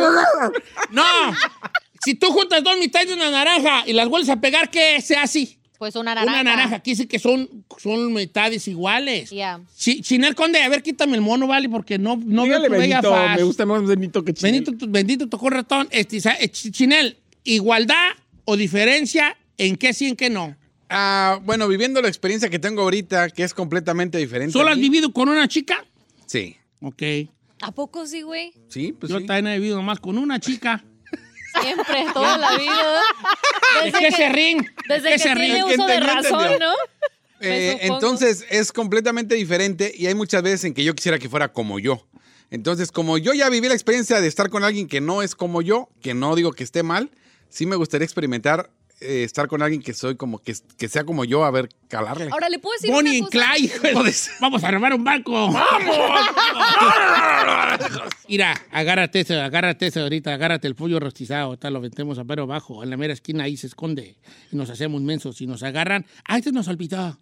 No, si tú juntas dos mitades de una naranja y las vuelves a pegar, ¿qué se hace? Pues una naranja. Una naranja, aquí dice que son mitades iguales. Ya. Chinel Conde, a ver, quítame el mono, ¿vale? Porque no veo tu bella Benito, faz. me gusta más Benito que Chinel. Bendito tocó ratón. Chinel, ¿igualdad o diferencia en qué sí, en qué no? Bueno, viviendo la experiencia que tengo ahorita, que es completamente diferente. ¿Solo has vivido con una chica? Sí. Ok. ¿A poco sí, güey? Sí, pues Yo sí. también he vivido nomás con una chica. Siempre, toda la vida. ¿De qué se ríen? Desde que tiene uso de razón, ¿no? Entonces, es completamente diferente y hay muchas veces en que yo quisiera que fuera como yo. Entonces, como yo ya viví la experiencia de estar con alguien que no es como yo, que no digo que esté mal, sí me gustaría experimentar estar con alguien que soy como que sea como yo, a ver, calarle. Ahora, ¿le puedo decir Bonnie una and cosa? Clyde. Vamos a robar un banco. ¡Vamos! Mira, agárrate eso ahorita, agárrate el pollo rostizado, ahorita lo metemos a pero abajo, en la mera esquina ahí se esconde y nos hacemos mensos y nos agarran. ¡Ah, este nos olvidó!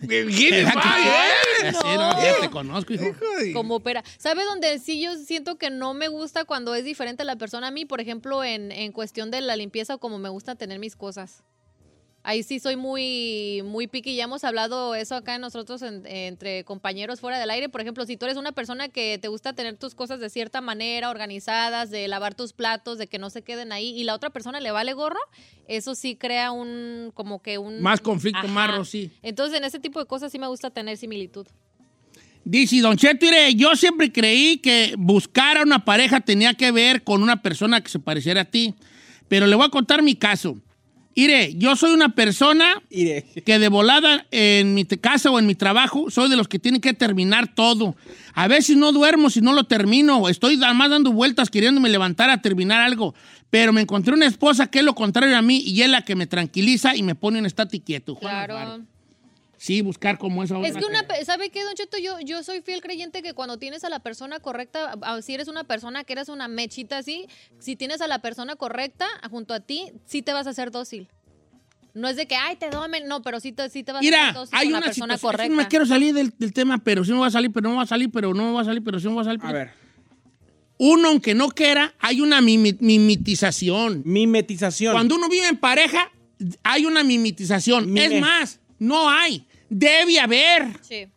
Ya te conozco, hijo. Como pera. ¿Sabe dónde sí yo siento que no me gusta cuando es diferente la persona a mí? Por ejemplo, en cuestión de la limpieza o como me gusta tener mis cosas. Ahí sí soy muy, muy picky. Ya hemos hablado eso acá nosotros entre compañeros fuera del aire. Por ejemplo, si tú eres una persona que te gusta tener tus cosas de cierta manera, organizadas, de lavar tus platos, de que no se queden ahí, y la otra persona le vale gorro, eso sí crea como que un... Más conflicto, Ajá. marro, sí. Entonces, en ese tipo de cosas sí me gusta tener similitud. Dice, Don Cheto, mire, yo siempre creí que buscar a una pareja tenía que ver con una persona que se pareciera a ti. Pero le voy a contar mi caso. Mire, yo soy una persona que de volada en mi casa o en mi trabajo soy de los que tienen que terminar todo. A veces no duermo si no lo termino. Estoy nada más dando vueltas queriéndome levantar a terminar algo. Pero me encontré una esposa que es lo contrario a mí y es la que me tranquiliza y me pone en estate quieto. Claro. Sí, buscar como eso. Es que ¿sabe qué, Don Cheto? Yo soy fiel creyente que cuando tienes a la persona correcta, si eres una persona que eres una mechita así, si tienes a la persona correcta junto a ti, sí te vas a hacer dócil. No es de que, ay, te domen, no, pero sí te vas a hacer dócil con la persona correcta. No me quiero salir del tema, pero sí me va a salir, pero no me va a salir, pero no me va a salir, pero sí me va a salir. A ver. Uno, aunque no quiera, hay una mimetización. Mimetización. Cuando uno vive en pareja, hay una mimetización. Es más, no hay. Debe haber. Sí.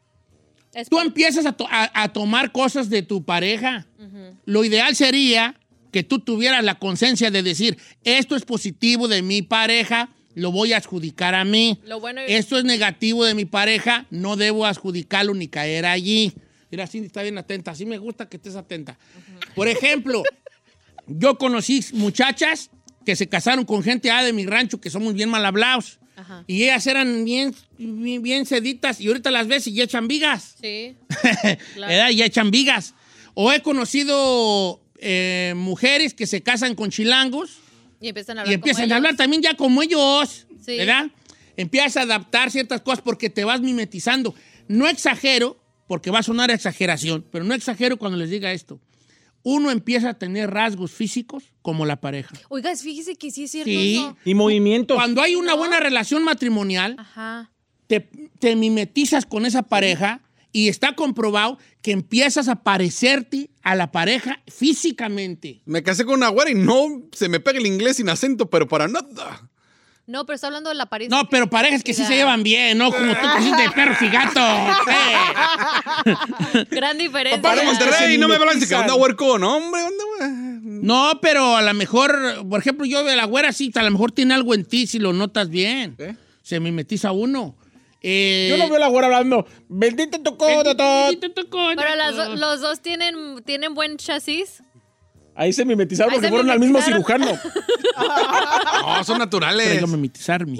Tú empiezas a tomar cosas de tu pareja. Lo ideal sería que tú tuvieras la conciencia de decir, esto es positivo de mi pareja, lo voy a adjudicar a mí. Esto es negativo de mi pareja, no debo adjudicarlo ni caer allí. Mira, Cindy está bien atenta. Sí me gusta que estés atenta. Por ejemplo, yo conocí muchachas que se casaron con gente de mi rancho que son muy bien mal hablados. Ajá. Y ellas eran bien seditas y ahorita las ves y ya echan vigas. Sí. Claro. Ya echan vigas. O he conocido mujeres que se casan con chilangos y empiezan a hablar también ya como ellos. Sí. ¿Verdad? Empiezas a adaptar ciertas cosas porque te vas mimetizando. No exagero, porque va a sonar exageración, pero no exagero cuando les diga esto. Uno empieza a tener rasgos físicos como la pareja. Oiga, fíjese que sí es cierto. Sí. Eso. Y movimientos. Cuando hay una buena relación matrimonial, te mimetizas con esa pareja y está comprobado que empiezas a parecerte a la pareja físicamente. Me casé con una güera y no se me pega el inglés sin acento, pero para nada. No, pero está hablando de la pareja. No, pero parejas que sí se llevan bien, ¿no? Como tú pusiste de perros y gatos. Gran diferencia. Papá de Monterrey, no me hablan de que onda huerco, no, hombre, No, pero a lo mejor, por ejemplo, yo de la güera sí, a lo mejor tiene algo en ti si lo notas bien. Se mimetiza uno. Yo no veo a la güera hablando. Bendito tocó de todo. Pero los dos tienen buen chasis. Ahí se mimetizaron porque fueron al mismo cirujano. No, son naturales. Pero yo mimetizarme.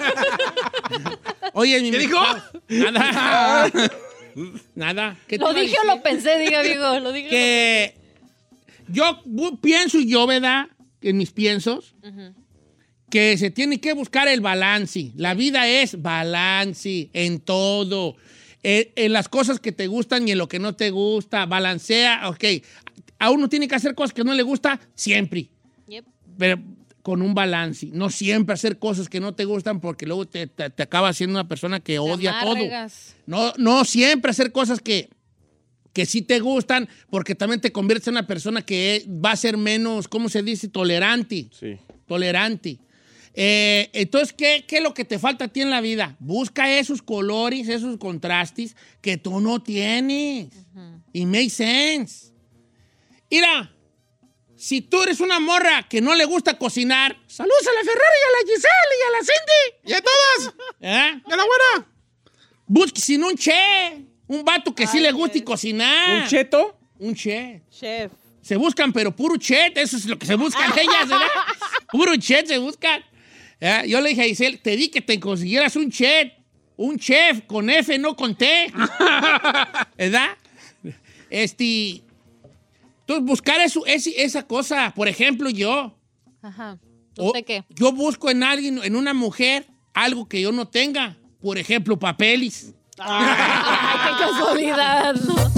Oye, ¿qué dijo? Nada. Nada. Lo dije o lo pensé, diga, Diego. Lo dije. Que yo pienso ¿verdad? En mis piensos, que se tiene que buscar el balance. La vida es balance en todo. En las cosas que te gustan y en lo que no te gusta. Balancea, ok. A uno tiene que hacer cosas que no le gusta siempre. Yep. Pero con un balance. No siempre hacer cosas que no te gustan porque luego te acabas siendo una persona que odia todo. No siempre hacer cosas que sí te gustan porque también te conviertes en una persona que va a ser menos, ¿cómo se dice? Tolerante. Sí. Tolerante. Entonces, ¿qué es lo que te falta a ti en la vida? Busca esos colores, esos contrastes que tú no tienes. Y make sense. Mira, si tú eres una morra que no le gusta cocinar, saludos a la Ferrari, a la Giselle y a la Cindy. ¡Y a todas! ¿Y a la buena! Busque sin un un vato que sí le guste cocinar. ¿Un cheto? Un chef. Se buscan, pero puro chet, eso es lo que se buscan ellas, ¿verdad? Puro chet se buscan. Yo le dije a Giselle, te di que te consiguieras un chef con F, no con T. ¿Verdad? Entonces, buscar esa cosa. Por ejemplo, yo. Ajá. ¿Usted qué? Yo busco en alguien, en una mujer, algo que yo no tenga. Por ejemplo, papeles. ¡Ay, qué casualidad!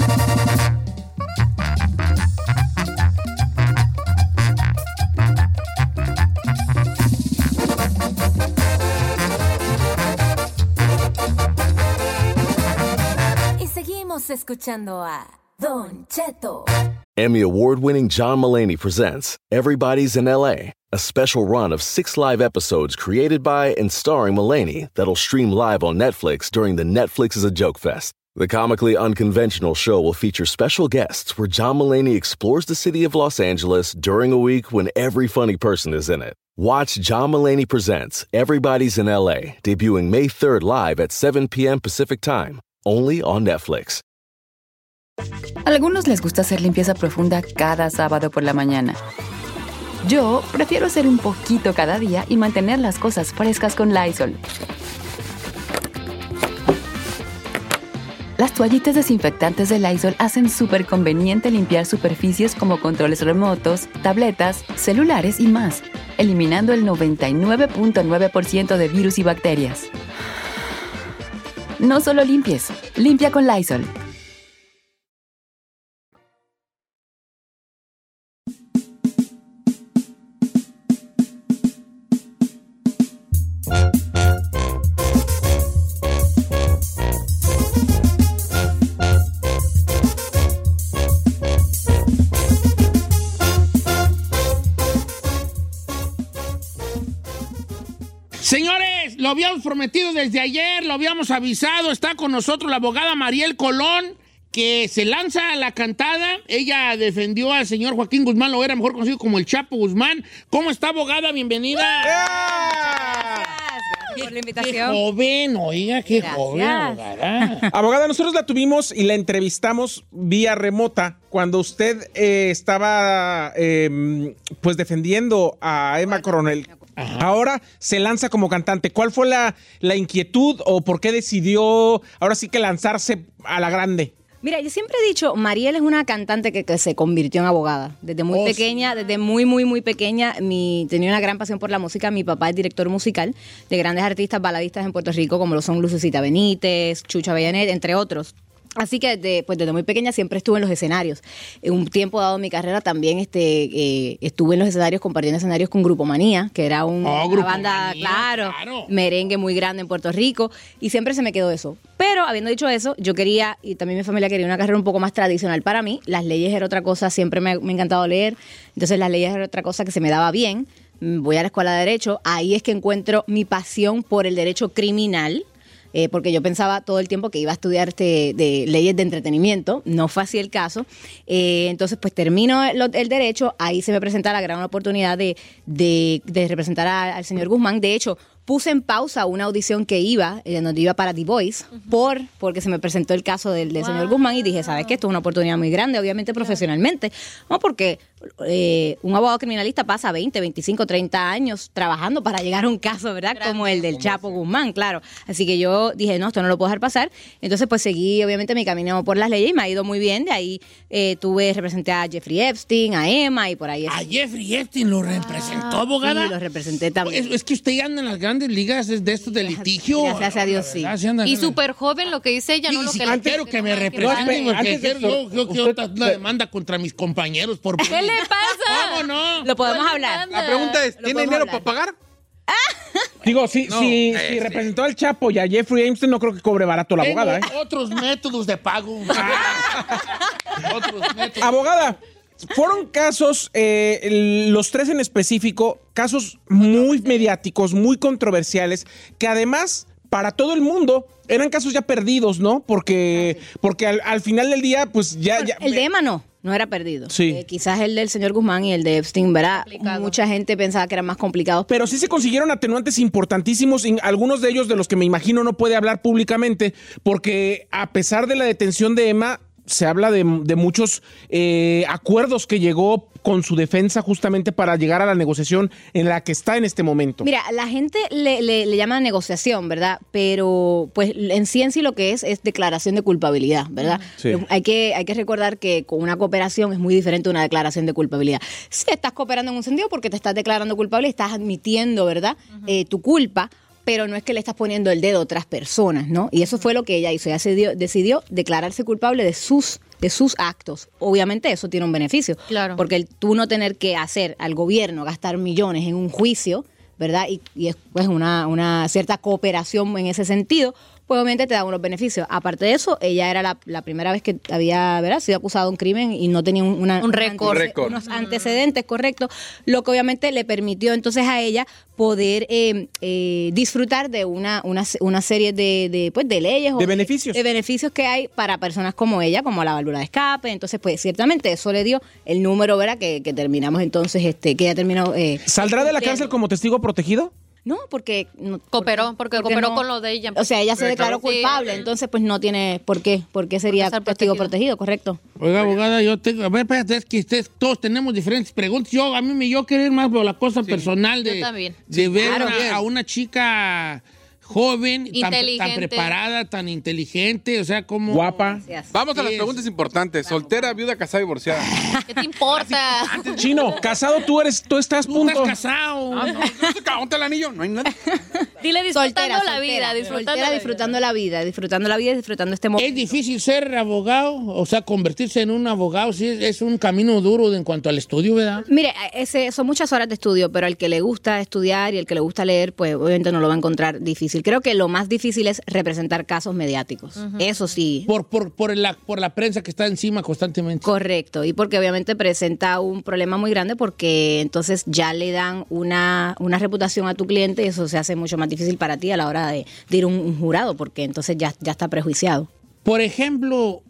Y seguimos escuchando a Don Cheto. Emmy award-winning John Mulaney presents Everybody's in LA, a special run of 6 live episodes created by and starring Mulaney that'll stream live on Netflix during the Netflix is a Joke Fest. The comically unconventional show will feature special guests where John Mulaney explores the city of Los Angeles during a week when every funny person is in it. Watch John Mulaney Presents Everybody's in LA, debuting May 3rd live at 7 p.m. Pacific Time, only on Netflix. A algunos les gusta hacer limpieza profunda cada sábado por la mañana. Yo prefiero hacer un poquito cada día y mantener las cosas frescas con Lysol. Las toallitas desinfectantes de Lysol hacen súper conveniente limpiar superficies como controles remotos, tabletas, celulares y más, eliminando el 99.9% de virus y bacterias. No solo limpies, limpia con Lysol. Señores, lo habíamos prometido desde ayer, lo habíamos avisado. Está con nosotros la abogada Mariel Colón, que se lanza a la cantada. Ella defendió al señor Joaquín Guzmán Loera, mejor conocido como el Chapo Guzmán. ¿Cómo está, abogada? Bienvenida. Gracias por la invitación. Qué joven, oiga, qué joven, abogada. Abogada, nosotros la tuvimos y la entrevistamos vía remota cuando usted estaba pues defendiendo a Emma Coronel. Ajá. Ahora se lanza como cantante. ¿Cuál fue la inquietud o por qué decidió ahora sí que lanzarse a la grande? Mira, yo siempre he dicho, Mariel es una cantante que se convirtió en abogada. Desde muy pequeña, desde muy pequeña, tenía una gran pasión por la música. Mi papá es director musical de grandes artistas baladistas en Puerto Rico, como lo son Lucecita Benítez, Chucho Avellanet, entre otros. Así que desde muy pequeña siempre estuve en los escenarios. En un tiempo dado de mi carrera también estuve en los escenarios, compartiendo escenarios con Grupo Manía, que era una banda, claro, merengue muy grande en Puerto Rico, y siempre se me quedó eso. Pero habiendo dicho eso, yo quería, y también mi familia quería una carrera un poco más tradicional para mí. Las leyes era otra cosa, siempre me ha encantado leer, entonces las leyes era otra cosa que se me daba bien. Voy a la escuela de Derecho, ahí es que encuentro mi pasión por el derecho criminal. Porque yo pensaba todo el tiempo que iba a estudiar de leyes de entretenimiento, no fue así el caso. Entonces, pues termino el derecho, ahí se me presenta la gran oportunidad de representar al señor Guzmán. De hecho, puse en pausa una audición que donde iba para The Voice, porque se me presentó el caso del señor Guzmán y dije, ¿sabes qué? Esto es una oportunidad muy grande, obviamente profesionalmente, no porque un abogado criminalista pasa 20, 25, 30 años trabajando para llegar a un caso, ¿verdad? Grande, como el del Chapo Guzmán, claro. Así que yo dije, no, esto no lo puedo dejar pasar. Entonces, pues seguí, obviamente, mi camino por las leyes y me ha ido muy bien. De ahí representé a Jeffrey Epstein, a Emma y por ahí. ¿A Jeffrey Epstein lo representó, abogada? Sí, lo representé también. Es que usted anda en las grandes ligas de estos de litigio. Gracias a Dios, sí. Y súper joven lo que dice ella, no lo que le quiero que me representen, porque yo quiero una demanda contra mis compañeros por... ¿Qué le pasa? ¿Cómo no? Lo podemos hablar. La pregunta es, ¿tiene dinero para pagar? Digo, si representó al Chapo y a Jeffrey Epstein, no creo que cobre barato la abogada. Otros métodos de pago. Otros métodos. Abogada, fueron casos, los tres en específico, casos muy mediáticos, muy controversiales, que además, para todo el mundo, eran casos ya perdidos, ¿no? Porque al final del día, pues ya... El de Emma no era perdido. Sí. Quizás el del señor Guzmán y el de Epstein, ¿verdad? Mucha gente pensaba que eran más complicados. Pero sí se consiguieron atenuantes importantísimos, algunos de ellos de los que me imagino no puede hablar públicamente, porque a pesar de la detención de Emma, se habla de muchos acuerdos que llegó con su defensa justamente para llegar a la negociación en la que está en este momento. Mira, la gente le llama negociación, ¿verdad? Pero pues en sí lo que es declaración de culpabilidad, ¿verdad? Sí. Hay que recordar que con una cooperación es muy diferente a una declaración de culpabilidad. Si estás cooperando en un sentido porque te estás declarando culpable, estás admitiendo, ¿verdad? Tu culpa, pero no es que le estás poniendo el dedo a otras personas, ¿no? Y eso fue lo que ella hizo. Ella decidió declararse culpable de sus actos. Obviamente eso tiene un beneficio. Claro. Porque tú no tener que hacer al gobierno gastar millones en un juicio, ¿verdad? Y es pues una cierta cooperación en ese sentido, pues obviamente te da unos beneficios. Aparte de eso, ella era la primera vez que había, ¿verdad?, sido acusada de un crimen y no tenía un récord. Unos antecedentes, correcto, lo que obviamente le permitió entonces a ella poder disfrutar de una serie de leyes. De beneficios. De beneficios que hay para personas como ella, como la válvula de escape. Entonces, pues ciertamente eso le dio el número, ¿verdad?, que terminamos entonces, que ella terminó... ¿Saldrá de la cárcel como testigo protegido? No, porque cooperó con lo de ella. O sea, ella se declaró culpable, entonces pues no tiene por qué sería testigo protegido, correcto. Oiga, abogada, yo tengo, a ver, espérate, es que ustedes todos tenemos diferentes preguntas. Yo quiero ir más por la cosa personal de ver a una chica joven, tan preparada, tan inteligente, o sea, como... Guapa. Vamos a las preguntas importantes. Soltera, viuda, casada, divorciada. ¿Qué te importa? Chino, casado tú estás punto. Tú estás casado. No se cagó el anillo, no hay nada. Dile disfrutando la vida, disfrutando la vida, disfrutando este momento. ¿Es difícil ser abogado? O sea, convertirse en un abogado, sí, es un camino duro en cuanto al estudio, ¿verdad? Mire, son muchas horas de estudio, pero al que le gusta estudiar y al que le gusta leer, pues obviamente no lo va a encontrar difícil. Creo que lo más difícil es representar casos mediáticos. Eso sí. Por la prensa que está encima constantemente. Correcto. Y porque obviamente presenta un problema muy grande porque entonces ya le dan una reputación a tu cliente y eso se hace mucho más difícil para ti a la hora de ir a un jurado porque entonces ya está prejuiciado. Por ejemplo,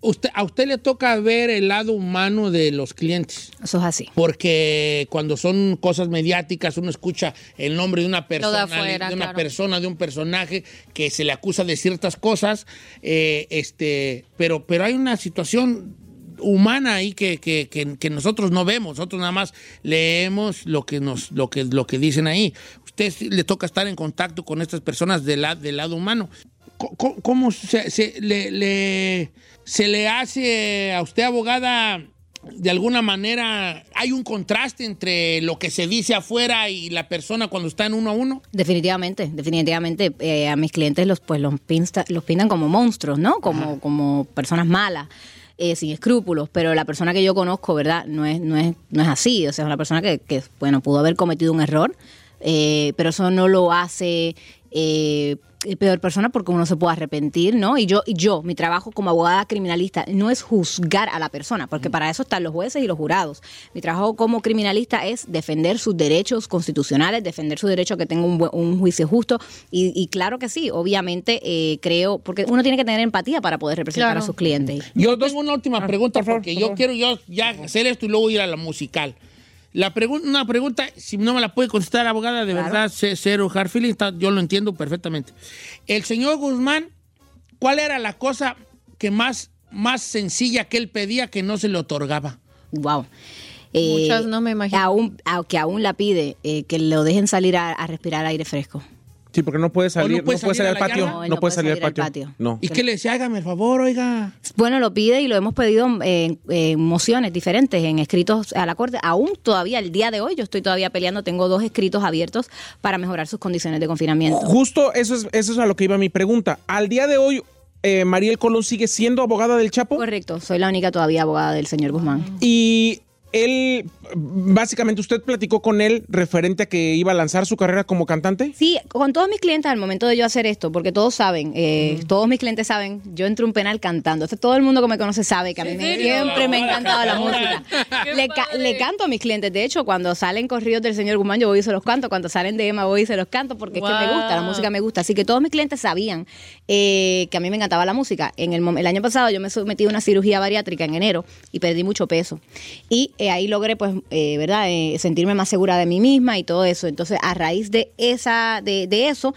a usted le toca ver el lado humano de los clientes. Eso es así. Porque cuando son cosas mediáticas, uno escucha el nombre de una persona, de un personaje que se le acusa de ciertas cosas, pero hay una situación humana ahí que nosotros no vemos. Nosotros nada más leemos lo que dicen ahí. Usted le toca estar en contacto con estas personas del lado humano. ¿Cómo se le hace a usted, abogada, de alguna manera, hay un contraste entre lo que se dice afuera y la persona cuando está en uno a uno? Definitivamente. A mis clientes los pintan como monstruos, ¿no? Como personas malas. Sin escrúpulos, pero la persona que yo conozco, ¿verdad? No es así. O sea, es una persona que pudo haber cometido un error, pero eso no lo hace peor persona porque uno se puede arrepentir, ¿no? Y yo, mi trabajo como abogada criminalista no es juzgar a la persona, porque para eso están los jueces y los jurados. Mi trabajo como criminalista es defender sus derechos constitucionales, defender su derecho a que tenga un juicio justo y claro que sí, obviamente creo, porque uno tiene que tener empatía para poder representar a sus clientes. Yo tengo una última pregunta porque yo quiero ya hacer esto y luego ir a la musical. Una pregunta, si no me la puede contestar, abogada, de verdad, cero hard feelings, yo lo entiendo perfectamente. El señor Guzmán, ¿cuál era la cosa que más sencilla que él pedía que no se le otorgaba? Wow. Muchas no me imagino. Que aún la pide, que lo dejen salir a respirar aire fresco. Sí, porque no puede salir, al patio. No puede salir al patio. No. ¿Y qué le decía? Hágame el favor, oiga. Bueno, lo pide y lo hemos pedido en mociones diferentes, en escritos a la Corte. Aún todavía, el día de hoy, yo estoy todavía peleando. Tengo 2 escritos abiertos para mejorar sus condiciones de confinamiento. Justo eso es a lo que iba mi pregunta. Al día de hoy, Mariel Colón sigue siendo abogada del Chapo. Correcto, soy la única todavía abogada del señor Guzmán. Y él, básicamente, ¿usted platicó con él referente a que iba a lanzar su carrera como cantante? Sí, con todos mis clientes al momento de yo hacer esto, porque todos saben, todos mis clientes saben, yo entré a un penal cantando. Todo el mundo que me conoce sabe que a mí siempre me ha encantado la música. Le canto a mis clientes. De hecho, cuando salen corridos del señor Guzmán, yo voy y se los canto. Cuando salen de Emma, voy y se los canto porque es que me gusta, la música me gusta. Así que todos mis clientes sabían que a mí me encantaba la música. El año pasado yo me sometí a una cirugía bariátrica en enero y perdí mucho peso. Y ahí logré, pues, ¿verdad? Sentirme más segura de mí misma y todo eso. Entonces, a raíz de eso,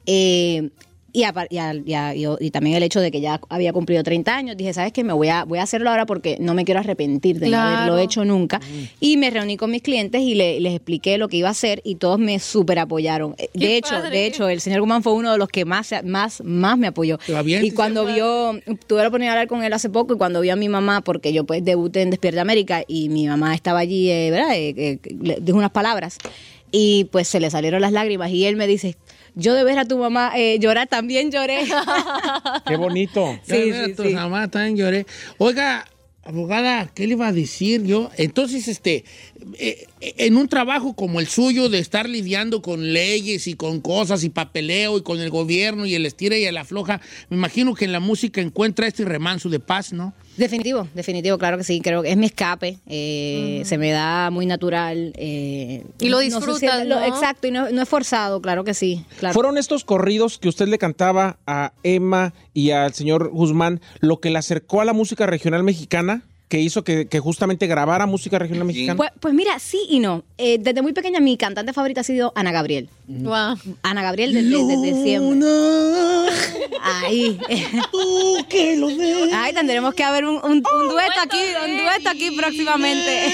y también el hecho de que ya había cumplido 30 años, dije, ¿sabes qué? Voy a hacerlo ahora porque no me quiero arrepentir de no haberlo hecho nunca. Y me reuní con mis clientes y les expliqué lo que iba a hacer y todos me súper apoyaron. De hecho, el señor Guzmán fue uno de los que más me apoyó. Y cuando tuve la oportunidad de hablar con él hace poco, y cuando vio a mi mamá, porque yo pues debuté en Despierta América y mi mamá estaba allí, ¿verdad? Le dijo unas palabras y pues se le salieron las lágrimas y él me dice, yo de ver a tu mamá llorar también lloré. Qué bonito. Sí, tu mamá también lloré. Oiga, abogada, ¿qué le iba a decir yo? Entonces, en un trabajo como el suyo de estar lidiando con leyes y con cosas y papeleo y con el gobierno y el estira y el afloja, me imagino que en la música encuentra este remanso de paz, ¿no? Definitivo, claro que sí. Creo que es mi escape. Se me da muy natural. Y lo disfrutas, ¿no? Exacto, y no es forzado, claro que sí. Claro. ¿Fueron estos corridos que usted le cantaba a Emma y al señor Guzmán lo que le acercó a la música regional mexicana? ¿Que hizo que justamente grabara música regional mexicana? Pues mira, sí y no. Desde muy pequeña mi cantante favorita ha sido Ana Gabriel. Wow. Ana Gabriel desde siempre. Ahí. Tú que lo ves. Ay, tendremos que haber un dueto aquí próximamente.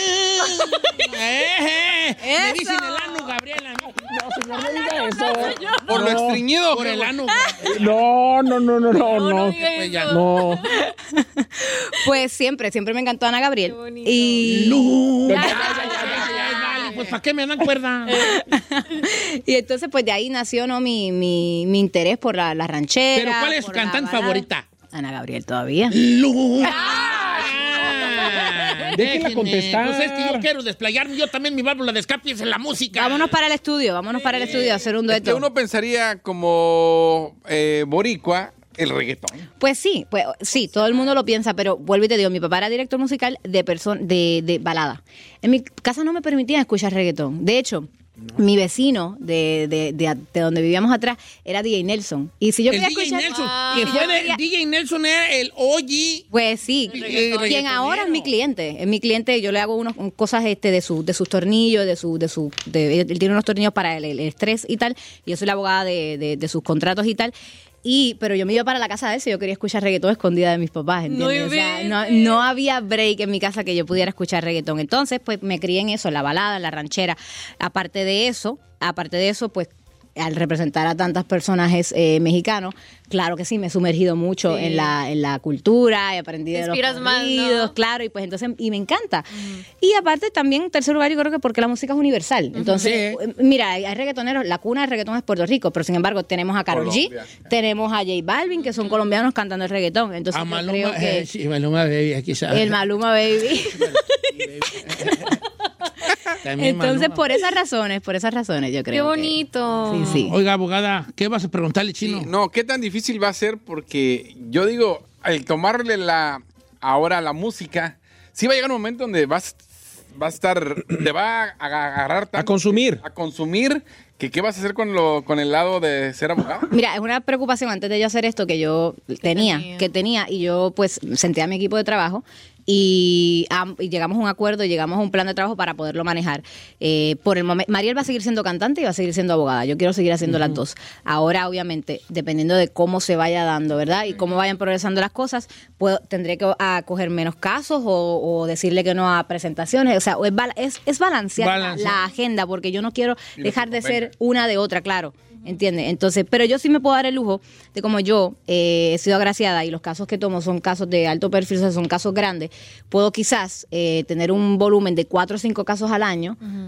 Me dicen el ano, Gabriela. No, señor, no diga eso. Por lo estreñido. Por el ano. No. Pues siempre me encantó Ana Gabriel. Y pues ¿para qué me dan cuerda? Y entonces pues de ahí nació, ¿no? mi interés por la ranchera. ¿Pero cuál es su cantante favorita? Ana Gabriel todavía. Déjenla contestar. Pues es que yo quiero desplayarme. Yo también mi válvula de escape es en la música. Vámonos para el estudio a hacer un dueto. Es que uno pensaría como boricua el reggaetón. Pues sí, todo el mundo lo piensa, pero vuelvo y te digo, mi papá era director musical de balada. En mi casa no me permitían escuchar reggaetón. De hecho, mi vecino de donde vivíamos atrás era DJ Nelson. Y si yo quería escuchar... DJ Nelson era el OG. Pues sí, quien ahora es mi cliente. Es mi cliente, yo le hago unas cosas de sus tornillos, él tiene unos tornillos para el estrés y tal. Y yo soy la abogada de sus contratos y tal. Pero yo me iba para la casa de él si yo quería escuchar reggaetón escondida de mis papás, ¿entiendes? O sea, no había break en mi casa que yo pudiera escuchar reggaetón. Entonces, pues me crié en eso, en la balada, en la ranchera. Aparte de eso, pues al representar a tantos personajes mexicanos, claro que sí, me he sumergido mucho en la cultura, he aprendido de los corridos, ¿no? Claro, y pues entonces, y me encanta. Y aparte también, en tercer lugar, yo creo que porque la música es universal. Entonces, mira, hay reggaetoneros, la cuna del reggaetón es Puerto Rico, pero sin embargo tenemos a Karol G, tenemos a J Balvin, que son colombianos cantando el reggaetón. Entonces yo creo que... Sí, Maluma Baby, aquí sabes. El Maluma Baby. Entonces, por esas razones, yo creo. Qué bonito. Sí. Oiga, abogada, ¿qué vas a preguntarle, Chino? Sí, no, ¿qué tan difícil va a ser? Porque yo digo, al tomarle ahora la música, sí va a llegar un momento donde te va a agarrar tanto, a consumir. ¿Qué vas a hacer con el lado de ser abogada? Mira, es una preocupación antes de yo hacer esto que yo tenía, y yo pues senté a mi equipo de trabajo y llegamos a un acuerdo, llegamos a un plan de trabajo para poderlo manejar. Por el momento, Mariel va a seguir siendo cantante y va a seguir siendo abogada. Yo quiero seguir haciendo las dos. Ahora, obviamente, dependiendo de cómo se vaya dando, ¿verdad? Y cómo vayan progresando las cosas, tendré que coger menos casos o decirle que no a presentaciones. O sea, es balancear la agenda, porque yo no quiero dejar de ser una de otra, claro. ¿Entiendes? Entonces, pero yo sí me puedo dar el lujo de, como yo he sido agraciada y los casos que tomo son casos de alto perfil, o sea, son casos grandes, puedo quizás tener un volumen de 4 o 5 casos al año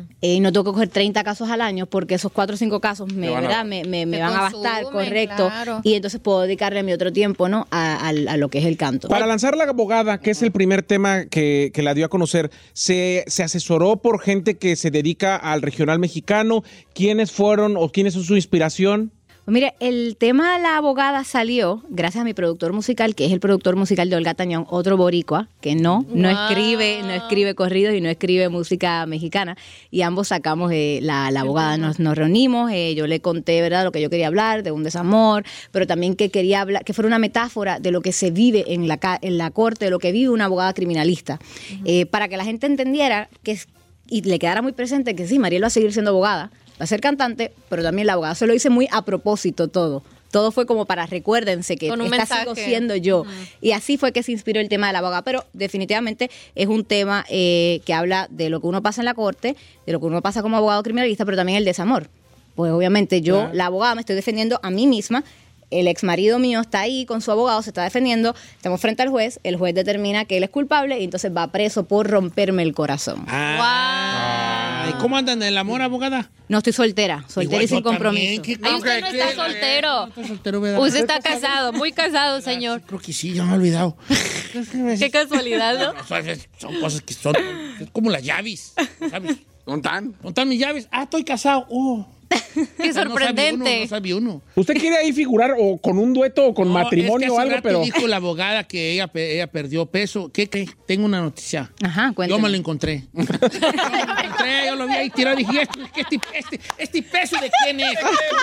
no tengo que coger 30 casos al año porque esos 4 o 5 casos me van a bastar, correcto. Claro. Y entonces puedo dedicarle mi otro tiempo, ¿no? A lo que es el canto. Para lanzar La Abogada, que es el primer tema que la dio a conocer, ¿se asesoró por gente que se dedica al regional mexicano? ¿Quiénes fueron o quiénes son su inspiración? Pues mire, el tema de La Abogada salió gracias a mi productor musical, que es el productor musical de Olga Tañón, otro boricua, que no escribe corridos y no escribe música mexicana. Y ambos sacamos La Abogada. Nos reunimos, yo le conté, ¿verdad?, lo que yo quería hablar, de un desamor, pero también que quería hablar, que fuera una metáfora de lo que se vive en la corte, de lo que vive una abogada criminalista. Para que la gente entendiera y le quedara muy presente que sí, Mariel va a seguir siendo abogada, va a ser cantante, pero también la abogada. Se lo hice muy a propósito todo. Todo fue como para recuérdense que esta sigo siendo yo. Y así fue que se inspiró el tema de la abogada. Pero definitivamente es un tema que habla de lo que uno pasa en la corte, de lo que uno pasa como abogado criminalista, pero también el desamor. Pues obviamente yo, la abogada, me estoy defendiendo a mí misma. El ex marido mío está ahí con su abogado, se está defendiendo, estamos frente al juez, el juez determina que él es culpable y entonces va preso por romperme el corazón. ¿Y cómo andan en el amor, abogada? No, estoy soltera y sin compromiso. Usted no está soltero. Usted está casado, muy casado, señor. Creo que sí, ya me he olvidado. Qué casualidad, ¿no? Son cosas que son como las llaves, ¿sabes? ¿Montan mis llaves? Estoy casado. Qué sorprendente. No sabía uno. ¿Usted quiere ahí figurar o con un dueto o con matrimonio o algo? Pero dijo la abogada que ella perdió peso. ¿Qué? Tengo una noticia. Ajá, cuéntame. Yo me lo encontré. Yo lo vi ahí tirado y dije, ¿este peso de quién es?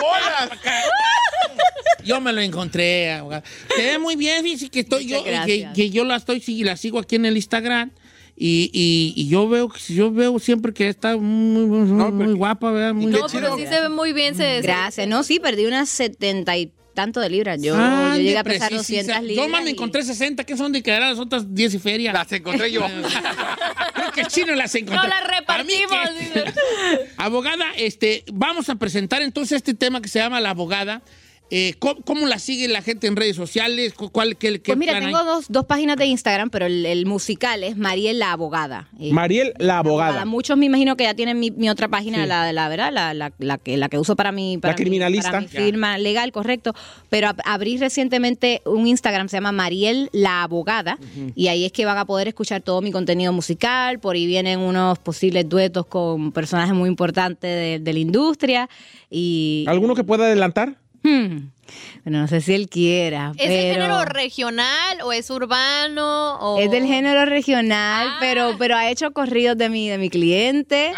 Yo me lo encontré, abogada. Se ve muy bien, fíjese que yo la sigo aquí en el Instagram. Y yo veo siempre que está muy guapa, ¿verdad? Pero sí se ve muy bien. Gracias. No, sí, perdí unas 70 y tanto de libras. Yo llegué a pesar 200 libras. Yo más me encontré 60. ¿Qué son de quedar las otras 10 y feria? Las encontré yo. Creo que el chino las encontró. No las repartimos. Abogada, vamos a presentar entonces este tema que se llama La Abogada. ¿Cómo la sigue la gente en redes sociales? Pues mira, tengo dos páginas de Instagram, pero el musical es Mariel la Abogada. Mariel la Abogada. Muchos me imagino que ya tienen mi otra página, la que uso para la criminalista. Para mi firma legal, correcto. Pero abrí recientemente un Instagram, se llama Mariel la Abogada, y ahí es que van a poder escuchar todo mi contenido musical. Por ahí vienen unos posibles duetos con personajes muy importantes de la industria. ¿ ¿Alguno que pueda adelantar? Bueno, no sé si él quiera. ¿Es del género regional o es urbano? Es del género regional, pero ha hecho corridos de mi cliente.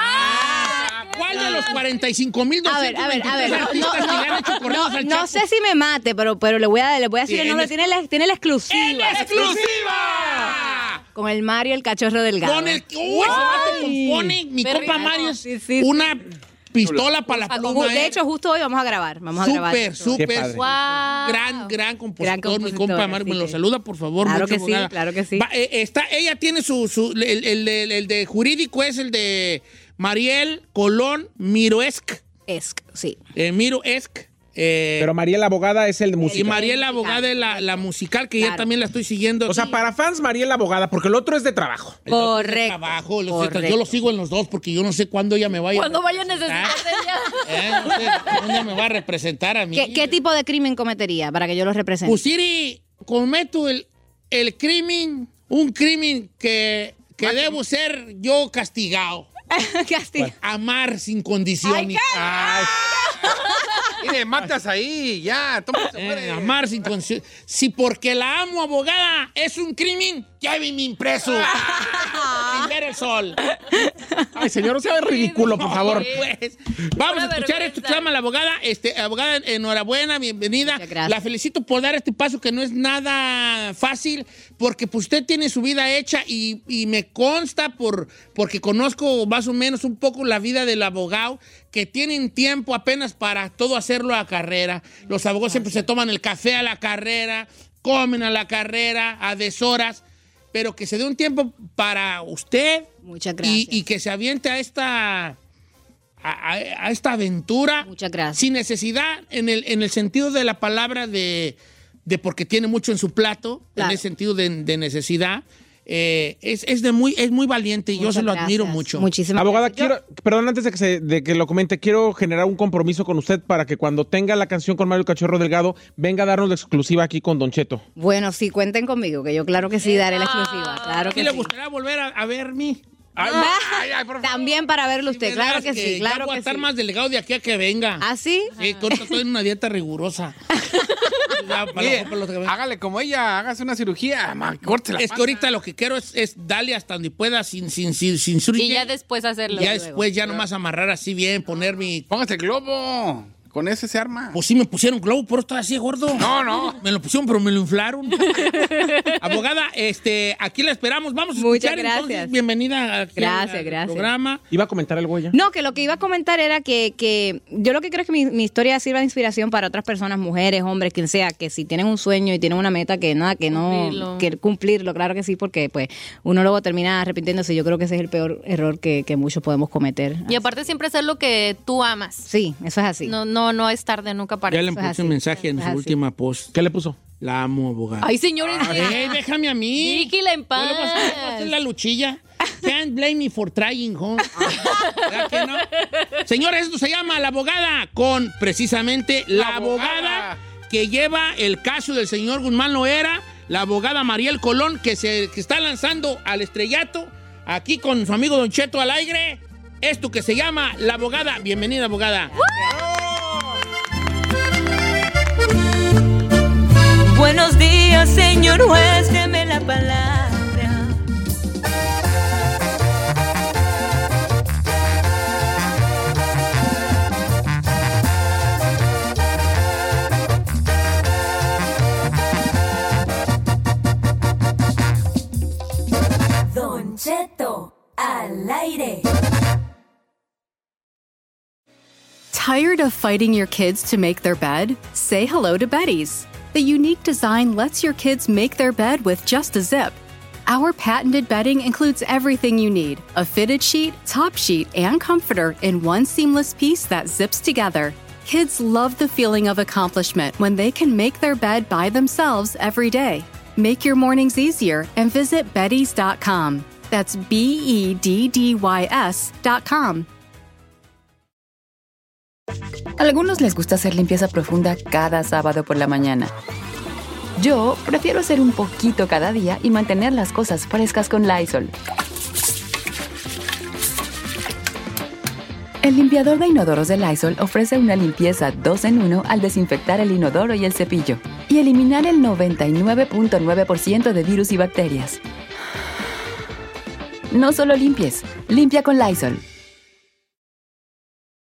¿Cuál de los 45,223 artistas que le han hecho corridos al Chapo? No sé si me mate, pero le voy a decir el nombre. Tiene la exclusiva. ¡En exclusiva! Con el Mario, el cachorro delgado. Con el... ese vato compone, mi compa Mario, una... pistola para la pluma. De hecho, justo hoy vamos a grabar. Súper. Wow. Gran compositor. Mi compa Mario, me lo saluda, por favor. Claro que sí. Ella tiene el de jurídico es el de Mariel Colón Miroesc. Sí. Miroesc. Pero Mariel la Abogada es el musical. Y Mariel la Abogada es la musical, que ya también la estoy siguiendo. O sea, para fans, Mariel la Abogada, porque el otro es de trabajo. Correcto. Yo lo sigo en los dos, porque yo no sé cuándo ella me vaya. ¿Cuándo vaya a necesitar ella? No sé cuándo me va a representar a mí. ¿Qué tipo de crimen cometería para que yo lo represente? Pues Siri, cometo el crimen, un crimen que debo ser yo castigado. Amar sin condiciones. Y me matas ahí, ya. Amar sin condiciones. Si porque la amo, abogada, es un crimen, ya vi mi impreso. Sin ver el sol. Ay, señor, no sea ridículo, por favor. Pues, vamos a escuchar esto que se llama La Abogada. Abogada, enhorabuena, bienvenida. La felicito por dar este paso que no es nada fácil, porque pues, usted tiene su vida hecha y me consta porque conozco más o menos un poco la vida del abogado, que tienen tiempo apenas para todo hacerlo a carrera. Los abogados siempre se toman el café a la carrera, comen a la carrera, a deshoras, pero que se dé un tiempo para usted. Muchas gracias. Y que se aviente a esta aventura. Muchas gracias. Sin necesidad, en el sentido de la palabra de porque tiene mucho en su plato, claro. En el sentido de necesidad. es muy valiente y yo se lo admiro mucho. Muchísimas abogada, perdón, antes de que lo comente, quiero generar un compromiso con usted para que cuando tenga la canción con Mario Cachorro Delgado, venga a darnos la exclusiva aquí con Don Cheto. Bueno, sí, cuenten conmigo, que yo claro que sí daré la exclusiva. Claro que ¿le gustaría volver a verme? También para verlo usted, claro que sí, claro voy a que estar sí. más delegado de aquí a que venga. ¿Ah, sí? Sí, estoy en una dieta rigurosa. Hágale como ella, hágase una cirugía, córtela. Es que ahorita lo que quiero es darle hasta donde pueda sin cirugía. Y ya después hacerlo. Ya después, ya nomás amarrar así bien, poner mi... Póngase el globo. Con ese se arma. Pues sí me pusieron globo, pero estoy así gordo. No. Me lo pusieron, pero me lo inflaron. Abogada, aquí la esperamos. Vamos a escuchar. Muchas gracias. Entonces, bienvenida al programa. ¿Iba a comentar algo ella? No, que lo que iba a comentar era que yo lo que creo es que mi historia sirva de inspiración para otras personas, mujeres, hombres, quien sea, que si tienen un sueño y tienen una meta que cumplirlo, claro que sí, porque pues uno luego termina arrepintiéndose. Yo creo que ese es el peor error que muchos podemos cometer. Y aparte siempre hacer lo que tú amas. Sí, eso es así. No es tarde nunca para Ya le puse un mensaje en su última post. ¿Qué le puso? La amo, abogada. Ay, señores. Déjame a mí. Dígila en paz. Yo le voy a hacer la luchilla. Can't blame me for trying, ¿verdad que no? Señores, esto se llama La Abogada, con precisamente la abogada que lleva el caso del señor Guzmán Loera, la abogada Mariel Colón, que está lanzando al estrellato, aquí con su amigo Don Cheto al aire. Esto que se llama La Abogada. Bienvenida, abogada. Buenos días, señor juez, deme la palabra. Don Cheto al aire. Tired of fighting your kids to make their bed? Say hello to Betty's. The unique design lets your kids make their bed with just a zip. Our patented bedding includes everything you need: a fitted sheet, top sheet, and comforter in one seamless piece that zips together. Kids love the feeling of accomplishment when they can make their bed by themselves every day. Make your mornings easier and visit Beddys.com. That's BEDDYS.com. A algunos les gusta hacer limpieza profunda cada sábado por la mañana. Yo prefiero hacer un poquito cada día y mantener las cosas frescas con Lysol. El limpiador de inodoros de Lysol ofrece una limpieza 2 en 1 al desinfectar el inodoro y el cepillo y eliminar el 99.9% de virus y bacterias. No solo limpies, limpia con Lysol.